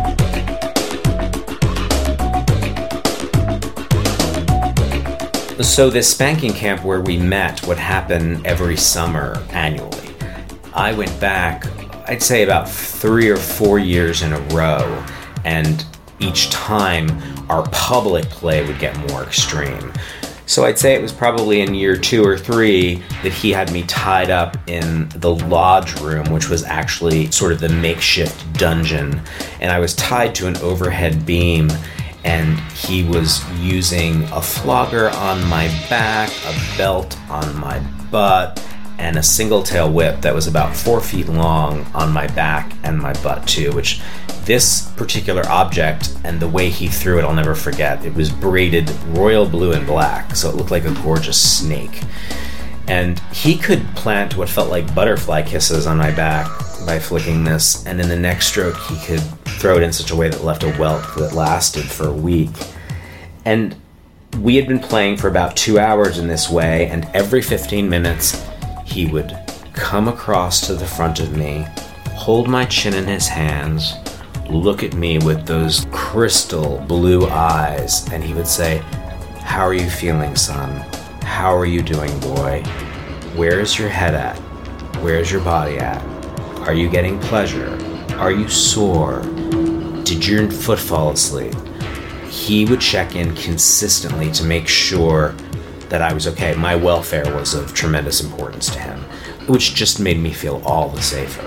The So this spanking camp where we met would happen every summer annually. I went back, I'd say about three or four years in a row, and each time our public play would get more extreme. So I'd say it was probably in year two or three that he had me tied up in the lodge room, which was actually sort of the makeshift dungeon. And I was tied to an overhead beam, and he was using a flogger on my back, a belt on my butt, and a single tail whip that was about four feet long on my back and my butt too, which this particular object and the way he threw it, I'll never forget. It was braided royal blue and black, so it looked like a gorgeous snake. And he could plant what felt like butterfly kisses on my back by flicking this, and in the next stroke he could throw it in such a way that left a welt that lasted for a week. And we had been playing for about two hours in this way, and every fifteen minutes he would come across to the front of me, hold my chin in his hands, look at me with those crystal blue eyes, and he would say, "How are you feeling, son? How are you doing, boy? Where's your head at? Where's your body at? Are you getting pleasure? Are you sore? Did your foot fall asleep?" He would check in consistently to make sure that I was okay. My welfare was of tremendous importance to him, which just made me feel all the safer.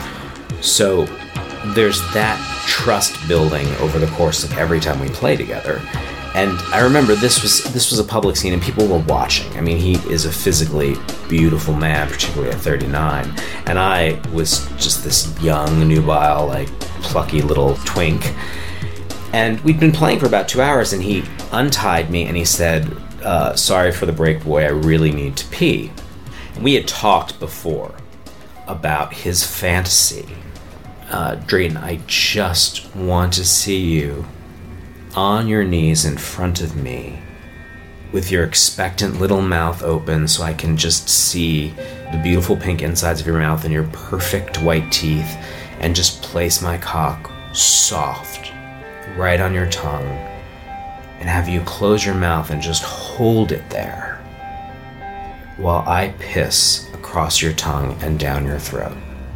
So there's that trust building over the course of every time we play together. And I remember this was this was a public scene and people were watching. I mean, he is a physically beautiful man, particularly at thirty-nine. And I was just this young, nubile, like plucky little twink. And we'd been playing for about two hours and he untied me and he said, uh, "Sorry for the break, boy, I really need to pee." And we had talked before about his fantasy. Uh, Drayton, I just want to see you on your knees in front of me with your expectant little mouth open so I can just see the beautiful pink insides of your mouth and your perfect white teeth, and just place my cock soft right on your tongue and have you close your mouth and just hold it there while I piss across your tongue and down your throat.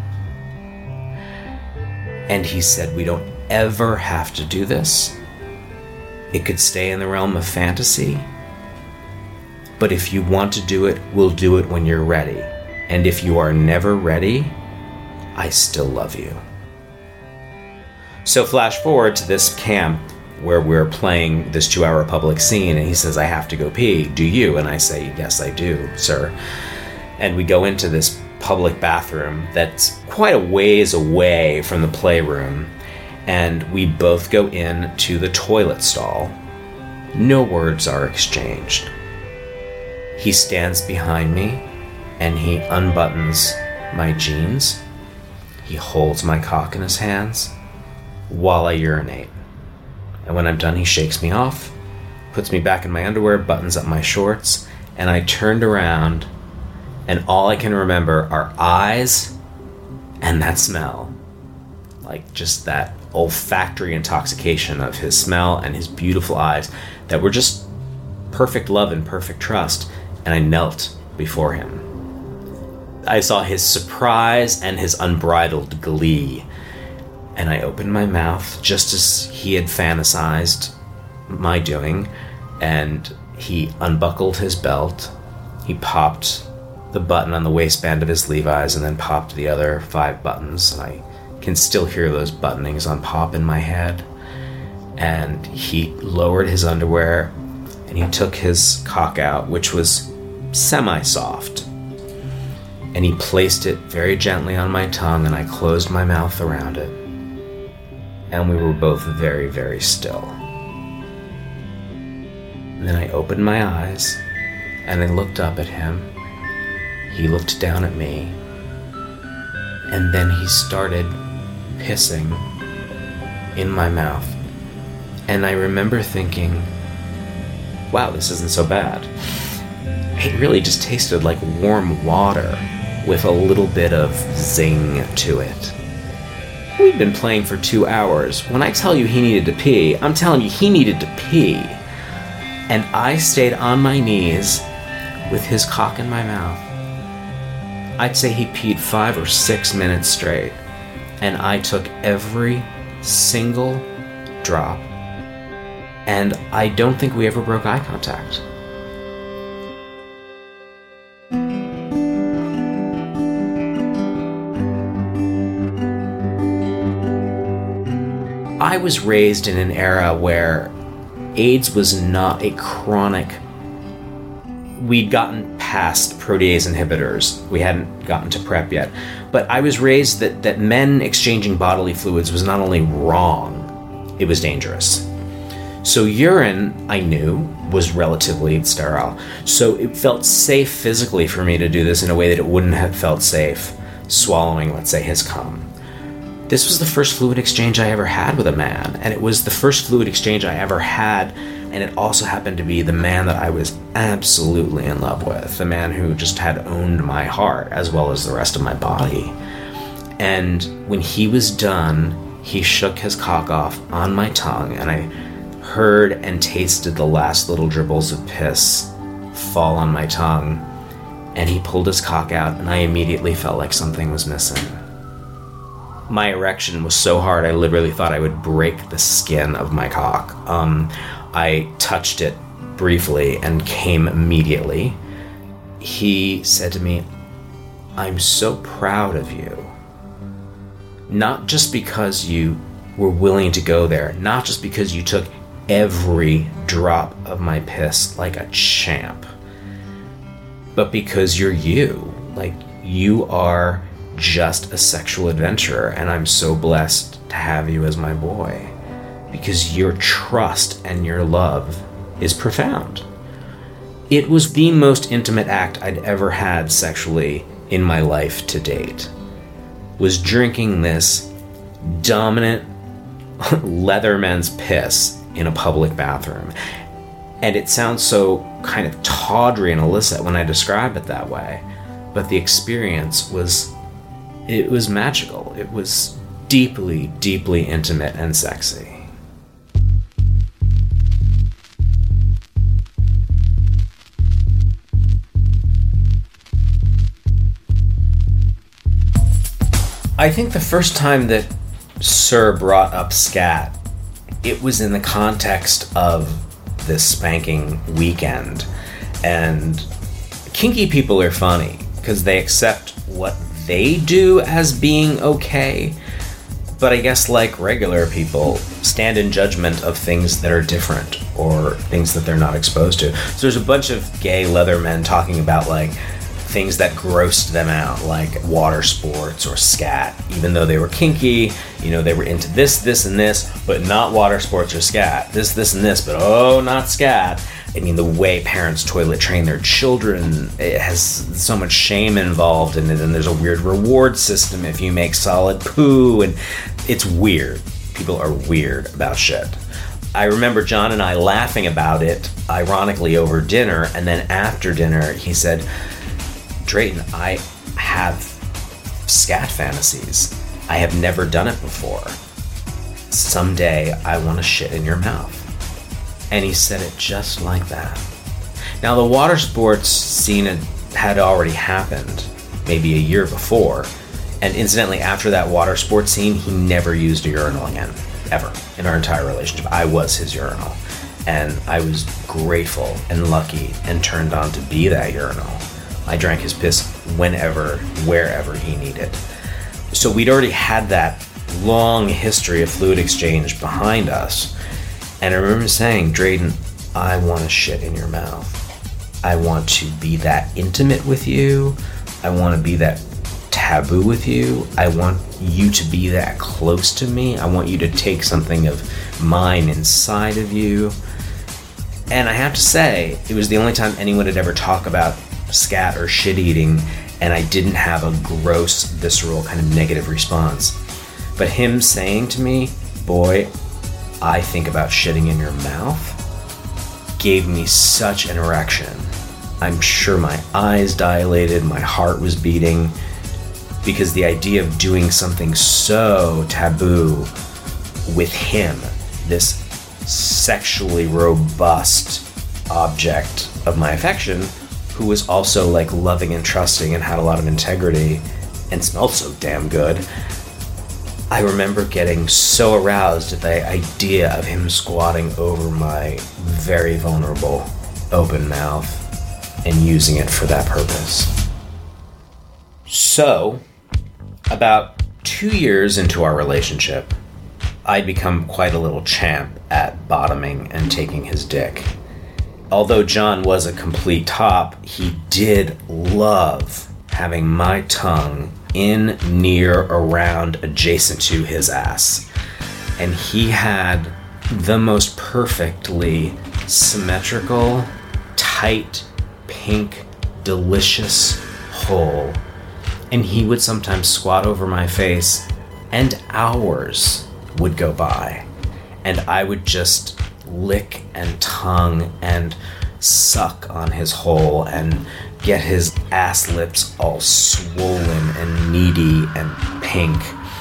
And he said, "We don't ever have to do this. It could stay in the realm of fantasy. But if you want to do it, we'll do it when you're ready. And if you are never ready, I still love you." So flash forward to this camp where we're playing this two-hour public scene, and he says, "I have to go pee. Do you?" And I say, "Yes, I do, sir." And we go into this public bathroom that's quite a ways away from the playroom, and we both go in to the toilet stall. No words are exchanged. He stands behind me and he unbuttons my jeans. He holds my cock in his hands while I urinate. And when I'm done, he shakes me off, puts me back in my underwear, buttons up my shorts, and I turned around, and all I can remember are eyes and that smell. Like just that olfactory intoxication of his smell and his beautiful eyes that were just perfect love and perfect trust. And I knelt before him. I saw his surprise and his unbridled glee. And I opened my mouth just as he had fantasized my doing. And he unbuckled his belt. He popped the button on the waistband of his Levi's and then popped the other five buttons. And I can still hear those buttonings on pop in my head. And he lowered his underwear and he took his cock out, which was semi-soft. And he placed it very gently on my tongue, and I closed my mouth around it. And we were both very, very still. And then I opened my eyes, and I looked up at him. He looked down at me. And then he started pissing in my mouth. And I remember thinking, wow, this isn't so bad. It really just tasted like warm water with a little bit of zing to it. We'd been playing for two hours. When I tell you he needed to pee, I'm telling you he needed to pee. And I stayed on my knees with his cock in my mouth. I'd say he peed five or six minutes straight, and I took every single drop, and I don't think we ever broke eye contact. I was raised in an era where AIDS was not a chronic. We'd gotten past protease inhibitors. We hadn't gotten to PrEP yet. But I was raised that, that men exchanging bodily fluids was not only wrong, it was dangerous. So urine, I knew, was relatively sterile. So it felt safe physically for me to do this in a way that it wouldn't have felt safe swallowing, let's say, his cum. This was the first fluid exchange I ever had with a man, and it was the first fluid exchange I ever had, and it also happened to be the man that I was absolutely in love with, the man who just had owned my heart as well as the rest of my body. And when he was done, he shook his cock off on my tongue, and I heard and tasted the last little dribbles of piss fall on my tongue, and he pulled his cock out, and I immediately felt like something was missing. My erection was so hard I literally thought I would break the skin of my cock. Um, I touched it briefly and came immediately. He said to me, "I'm so proud of you. Not just because you were willing to go there, not just because you took every drop of my piss like a champ, but because you're you. Like, you are just a sexual adventurer, and I'm so blessed to have you as my boy, because your trust and your love is profound." It was the most intimate act I'd ever had sexually in my life to date, was drinking this dominant Leatherman's piss in a public bathroom. And it sounds so kind of tawdry and illicit when I describe it that way, but the experience was It was magical. It was deeply, deeply intimate and sexy. I think the first time that Sir brought up scat, it was in the context of this spanking weekend. And kinky people are funny because they accept what they do as being okay, but I guess like regular people stand in judgment of things that are different or things that they're not exposed to. So there's a bunch of gay leather men talking about like things that grossed them out, like water sports or scat, even though they were kinky, you know, they were into this, this, and this, but not water sports or scat. This, this, and this, but oh, not scat. I mean, the way parents toilet train their children, it has so much shame involved in it, and there's a weird reward system if you make solid poo, and it's weird. People are weird about shit. I remember John and I laughing about it, ironically, over dinner, and then after dinner, he said, "Drayton, I have scat fantasies. I have never done it before. Someday I want to shit in your mouth." And he said it just like that. Now, the water sports scene had already happened maybe a year before, and incidentally, after that water sports scene, he never used a urinal again, ever, in our entire relationship. I was his urinal, and I was grateful and lucky and turned on to be that urinal. I drank his piss whenever, wherever he needed. So we'd already had that long history of fluid exchange behind us. And I remember saying, "Drayton, I want to shit in your mouth. I want to be that intimate with you. I want to be that taboo with you. I want you to be that close to me. I want you to take something of mine inside of you." And I have to say, it was the only time anyone had ever talked about scat or shit eating, and I didn't have a gross, visceral kind of negative response. But him saying to me, "Boy, I think about shitting in your mouth," gave me such an erection. I'm sure my eyes dilated, my heart was beating, because the idea of doing something so taboo with him, this sexually robust object of my affection, who was also like loving and trusting and had a lot of integrity and smelled so damn good, I remember getting so aroused at the idea of him squatting over my very vulnerable open mouth and using it for that purpose. So, about two years into our relationship, I'd become quite a little champ at bottoming and taking his dick. Although John was a complete top, he did love having my tongue in, near, around, adjacent to his ass. And he had the most perfectly symmetrical, tight, pink, delicious hole. And he would sometimes squat over my face, and hours would go by. And I would just lick and tongue and suck on his hole and get his ass lips all swollen and needy and pink.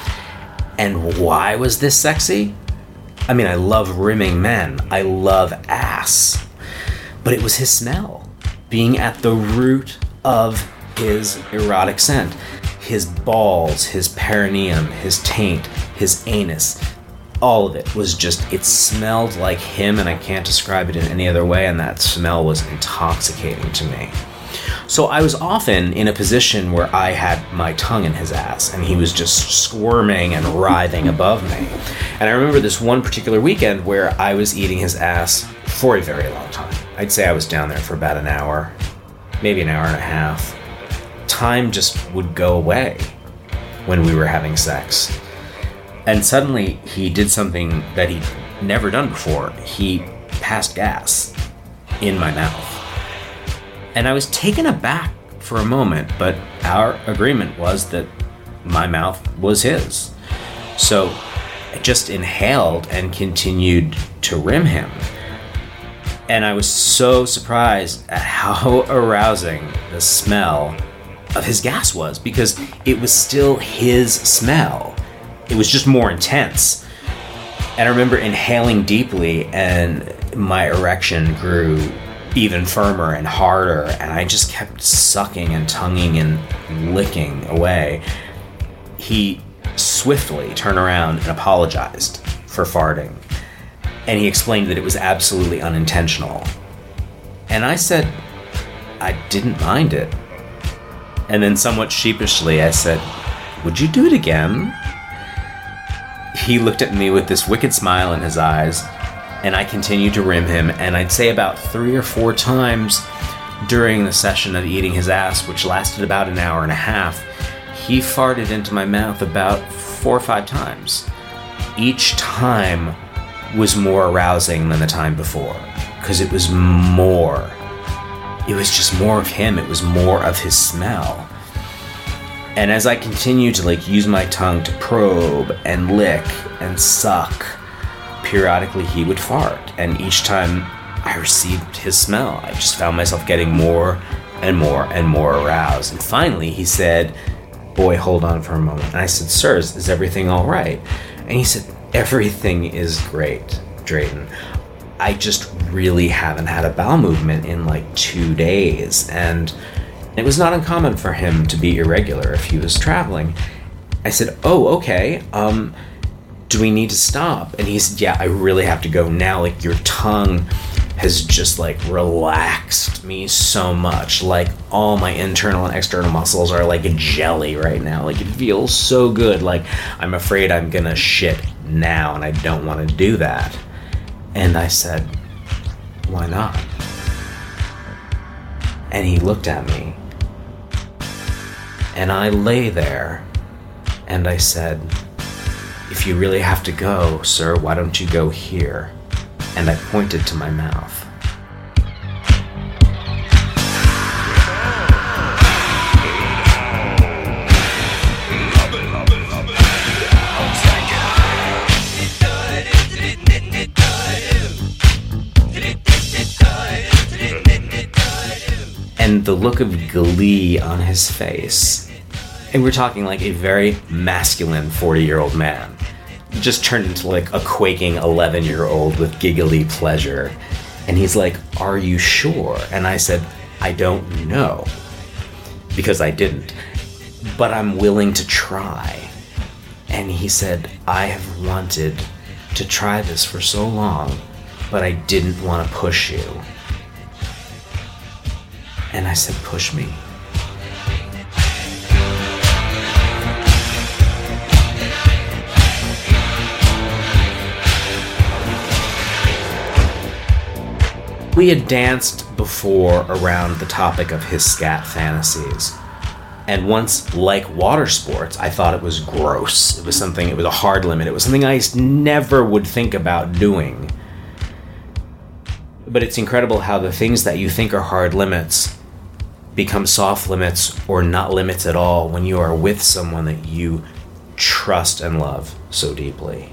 And why was this sexy? I mean, I love rimming men. I love ass. But it was his smell, being at the root of his erotic scent. His balls, his perineum, his taint, his anus, all of it was just, it smelled like him, and I can't describe it in any other way, and that smell was intoxicating to me. So I was often in a position where I had my tongue in his ass, and he was just squirming and writhing above me. And I remember this one particular weekend where I was eating his ass for a very long time. I'd say I was down there for about an hour, maybe an hour and a half. Time just would go away when we were having sex. And suddenly he did something that he'd never done before. He passed gas in my mouth. And I was taken aback for a moment, but our agreement was that my mouth was his. So I just inhaled and continued to rim him. And I was so surprised at how arousing the smell of his gas was, because it was still his smell. It was just more intense. And I remember inhaling deeply, and my erection grew even firmer and harder, and I just kept sucking and tonguing and licking away. He swiftly turned around and apologized for farting. And he explained that it was absolutely unintentional. And I said I didn't mind it. And then somewhat sheepishly I said, "Would you do it again?" He looked at me with this wicked smile in his eyes, and I continued to rim him, and I'd say about three or four times during the session of eating his ass, which lasted about an hour and a half, he farted into my mouth about four or five times. Each time was more arousing than the time before, because it was more. It was just more of him. It was more of his smell. And as I continued to like use my tongue to probe and lick and suck, periodically he would fart. And each time I received his smell, I just found myself getting more and more and more aroused. And finally he said, "Boy, hold on for a moment." And I said, "Sir, is, is everything all right?" And he said, "Everything is great, Drayton. I just really haven't had a bowel movement in like two days. And it was not uncommon for him to be irregular if he was traveling." I said, "Oh, okay. Um, do we need to stop?" And he said, "Yeah, I really have to go now. Like, your tongue has just like relaxed me so much. Like, all my internal and external muscles are like a jelly right now. Like, it feels so good. Like, I'm afraid I'm gonna shit now, and I don't want to do that." And I said, "Why not?" And he looked at me. And I lay there, and I said, "If you really have to go, sir, why don't you go here?" And I pointed to my mouth. And the look of glee on his face, and we're talking like a very masculine forty-year-old man, just turned into like a quaking eleven-year-old with giggly pleasure. And he's like, are you sure? And I said, I don't know. Because I didn't. But I'm willing to try. And he said, I have wanted to try this for so long, but I didn't want to push you. And I said, push me. We had danced before around the topic of his scat fantasies. And once, like water sports, I thought it was gross. It was something, it was a hard limit. It was something I never would think about doing. But it's incredible how the things that you think are hard limits become soft limits or not limits at all when you are with someone that you trust and love so deeply.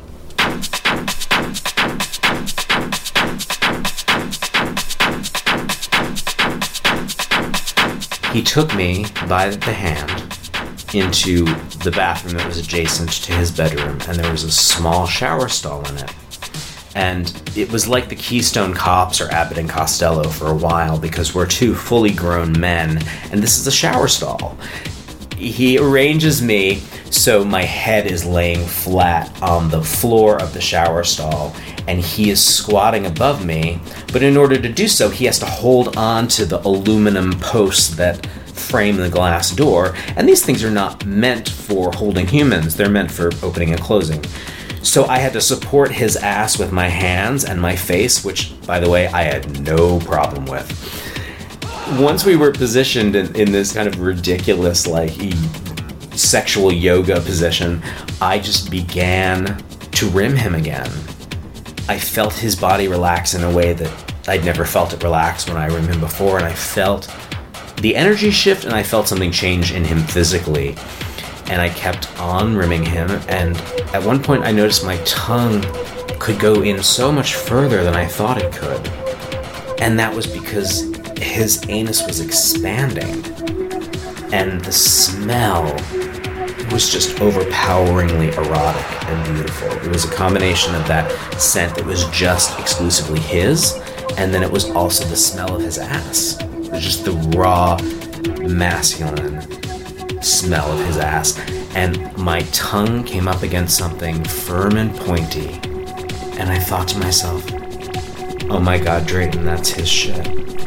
He took me by the hand into the bathroom that was adjacent to his bedroom, and there was a small shower stall in it. And it was like the Keystone Cops or Abbott and Costello for a while, because we're two fully grown men, and this is a shower stall. He arranges me so my head is laying flat on the floor of the shower stall, and he is squatting above me, but in order to do so, he has to hold on to the aluminum posts that frame the glass door, and these things are not meant for holding humans, they're meant for opening and closing. So I had to support his ass with my hands and my face, which, by the way, I had no problem with. Once we were positioned in, in this kind of ridiculous, like, e- sexual yoga position, I just began to rim him again. I felt his body relax in a way that I'd never felt it relax when I rimmed him before, and I felt the energy shift, and I felt something change in him physically. And I kept on rimming him, and at one point I noticed my tongue could go in so much further than I thought it could. And that was because his anus was expanding, and the smell was just overpoweringly erotic and beautiful. It was a combination of that scent that was just exclusively his, and then it was also the smell of his ass. It was just the raw, masculine smell of his ass, and my tongue came up against something firm and pointy, and I thought to myself, oh my god, Drayton, that's his shit.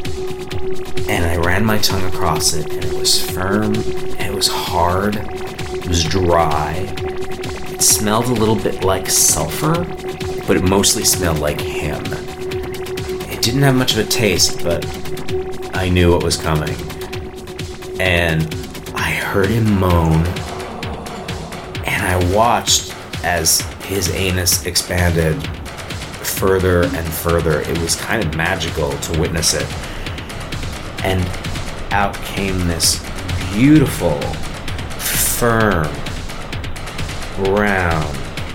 And I ran my tongue across it, and it was firm, and it was hard, it was dry, it smelled a little bit like sulfur, but it mostly smelled like him. It didn't have much of a taste, but I knew what was coming. And I heard him moan, and I watched as his anus expanded further and further. It was kind of magical to witness it. And out came this beautiful, firm, brown,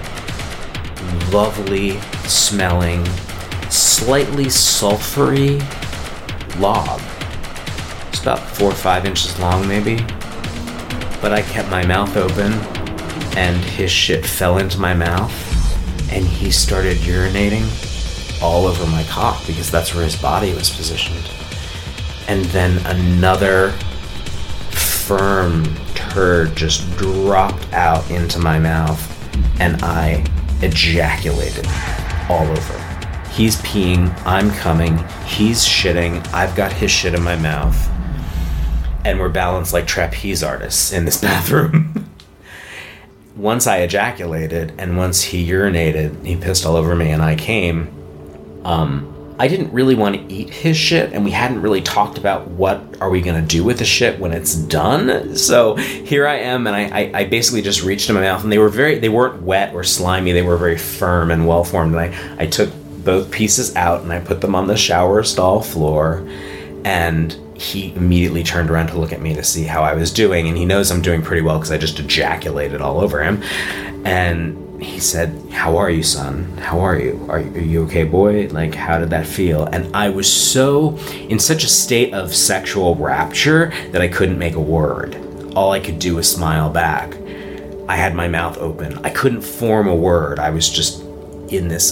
lovely smelling, slightly sulfury lob. It's about four or five inches long, maybe. But I kept my mouth open, and his shit fell into my mouth, and he started urinating all over my cock, because that's where his body was positioned. And then another firm turd just dropped out into my mouth, and I ejaculated all over. He's peeing, I'm coming, he's shitting, I've got his shit in my mouth, and we're balanced like trapeze artists in this bathroom. Once I ejaculated, and once he urinated, he pissed all over me, and I came, um, I didn't really want to eat his shit, and we hadn't really talked about what are we going to do with the shit when it's done. So here I am, and I, I, I basically just reached in my mouth, and they were very, they weren't wet or slimy, they were very firm and well-formed, and I, I took both pieces out, and I put them on the shower stall floor, and he immediately turned around to look at me to see how I was doing, and he knows I'm doing pretty well because I just ejaculated all over him. And he said, how are you, son? How are you? Are you, are you okay, boy? Like, how did that feel? And I was so, in such a state of sexual rapture that I couldn't make a word. All I could do was smile back. I had my mouth open. I couldn't form a word. I was just in this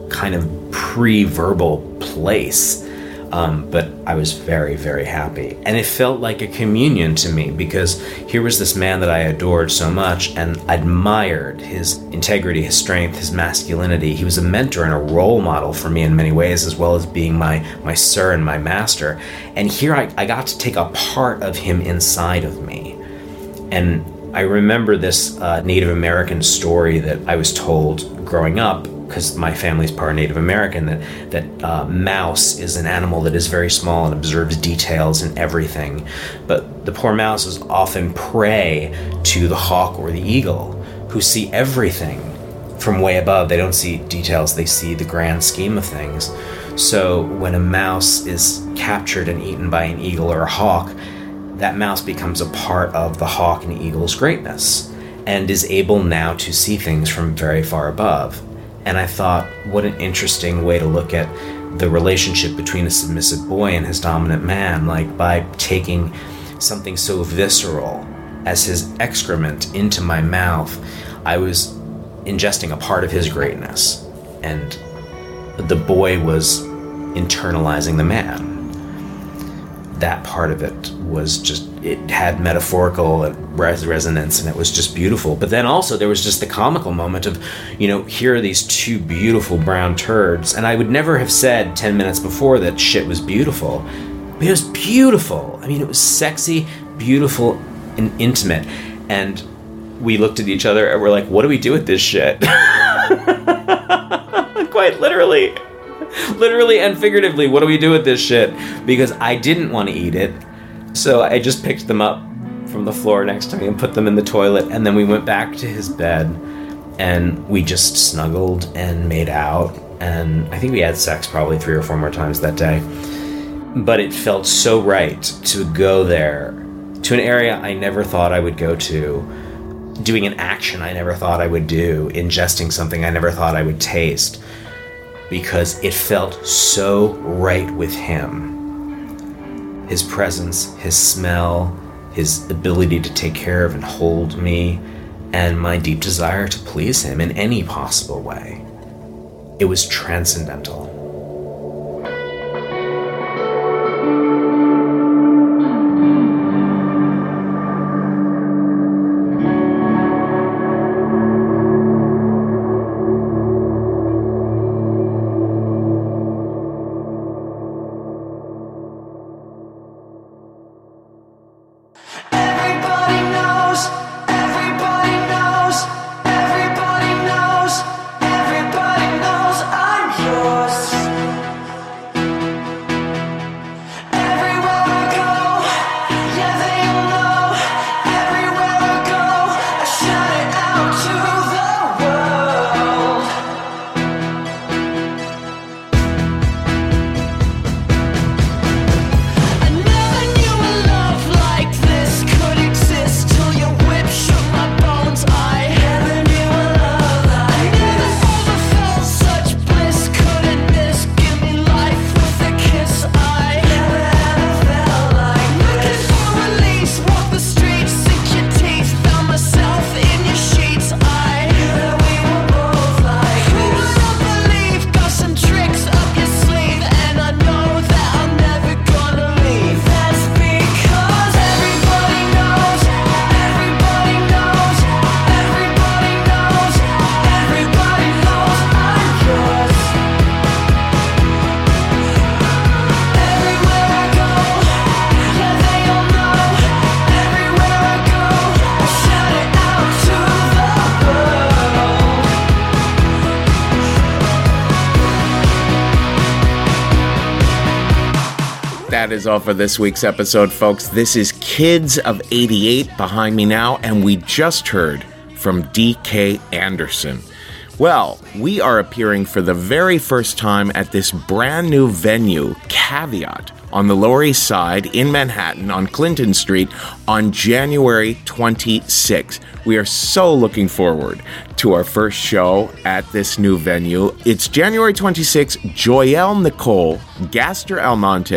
kind of pre-verbal place. Um, but I was very, very happy. And it felt like a communion to me, because here was this man that I adored so much and admired his integrity, his strength, his masculinity. He was a mentor and a role model for me in many ways, as well as being my, my sir and my master. And here I, I got to take a part of him inside of me. And I remember this uh, Native American story that I was told growing up, because my family's part Native American, that that uh, mouse is an animal that is very small and observes details in everything. But the poor mouse is often prey to the hawk or the eagle, who see everything from way above. They don't see details, they see the grand scheme of things. So when a mouse is captured and eaten by an eagle or a hawk, that mouse becomes a part of the hawk and eagle's greatness and is able now to see things from very far above. And I thought, what an interesting way to look at the relationship between a submissive boy and his dominant man, like by taking something so visceral as his excrement into my mouth, I was ingesting a part of his greatness, and the boy was internalizing the man. That part of it was just, it had metaphorical res- resonance, and it was just beautiful. But then also there was just the comical moment of, you know, here are these two beautiful brown turds, and I would never have said ten minutes before that shit was beautiful, but it was beautiful. I mean, it was sexy, beautiful, and intimate. And we looked at each other and we're like, what do we do with this shit? Quite literally. Literally and figuratively, what do we do with this shit? Because I didn't want to eat it. So I just picked them up from the floor next to me and put them in the toilet. And then we went back to his bed and we just snuggled and made out. And I think we had sex probably three or four more times that day. But it felt so right to go there, to an area I never thought I would go to, doing an action I never thought I would do, ingesting something I never thought I would taste. Because it felt so right with him. His presence, his smell, his ability to take care of and hold me, and my deep desire to please him in any possible way. It was transcendental. That is all for this week's episode, folks. This is Kids of eighty-eight behind me now, and we just heard from D K Anderson. Well, we are appearing for the very first time at this brand new venue, Caveat, on the Lower East Side in Manhattan on Clinton Street on January twenty-sixth. We are so looking forward to our first show at this new venue. It's January twenty-sixth, Joyelle Nicole, Gaster Almonte,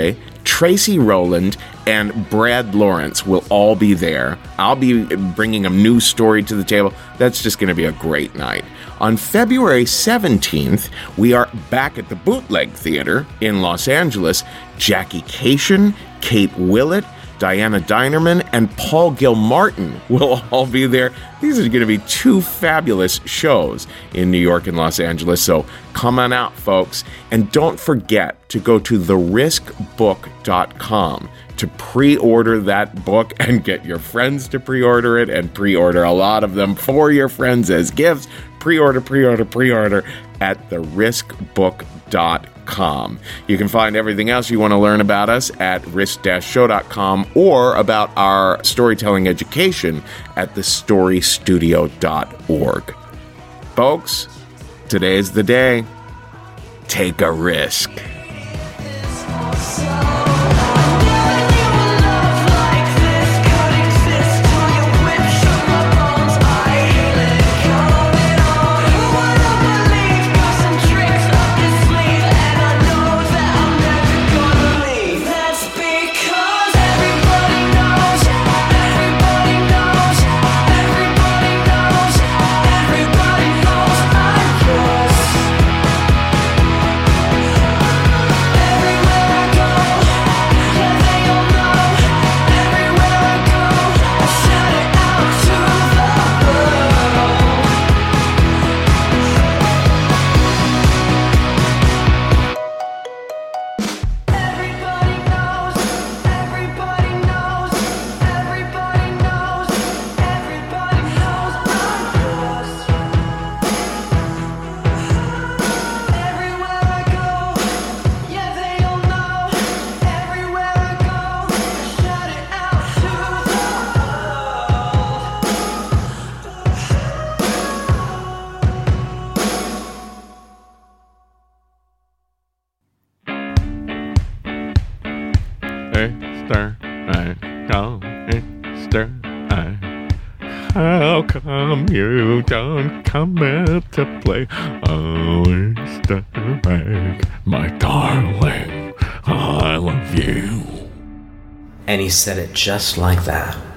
Tracy Rowland and Brad Lawrence will all be there. I'll be bringing a new story to the table. That's just going to be a great night. On February seventeenth, we are back at the Bootleg Theater in Los Angeles. Jackie Cation, Kate Willett, Diana Dinerman, and Paul Gilmartin will all be there. These are going to be two fabulous shows in New York and Los Angeles, so come on out, folks. And don't forget to go to the risk book dot com to pre-order that book and get your friends to pre-order it and pre-order a lot of them for your friends as gifts. Pre-order, pre-order, pre-order at the risk book dot com. You can find everything else you want to learn about us at risk dash show dot com or about our storytelling education at the story studio dot org. Folks, today's the day. Take a risk. How come you don't come out to play? Oh, Easter egg, my darling, I love you. And he said it just like that.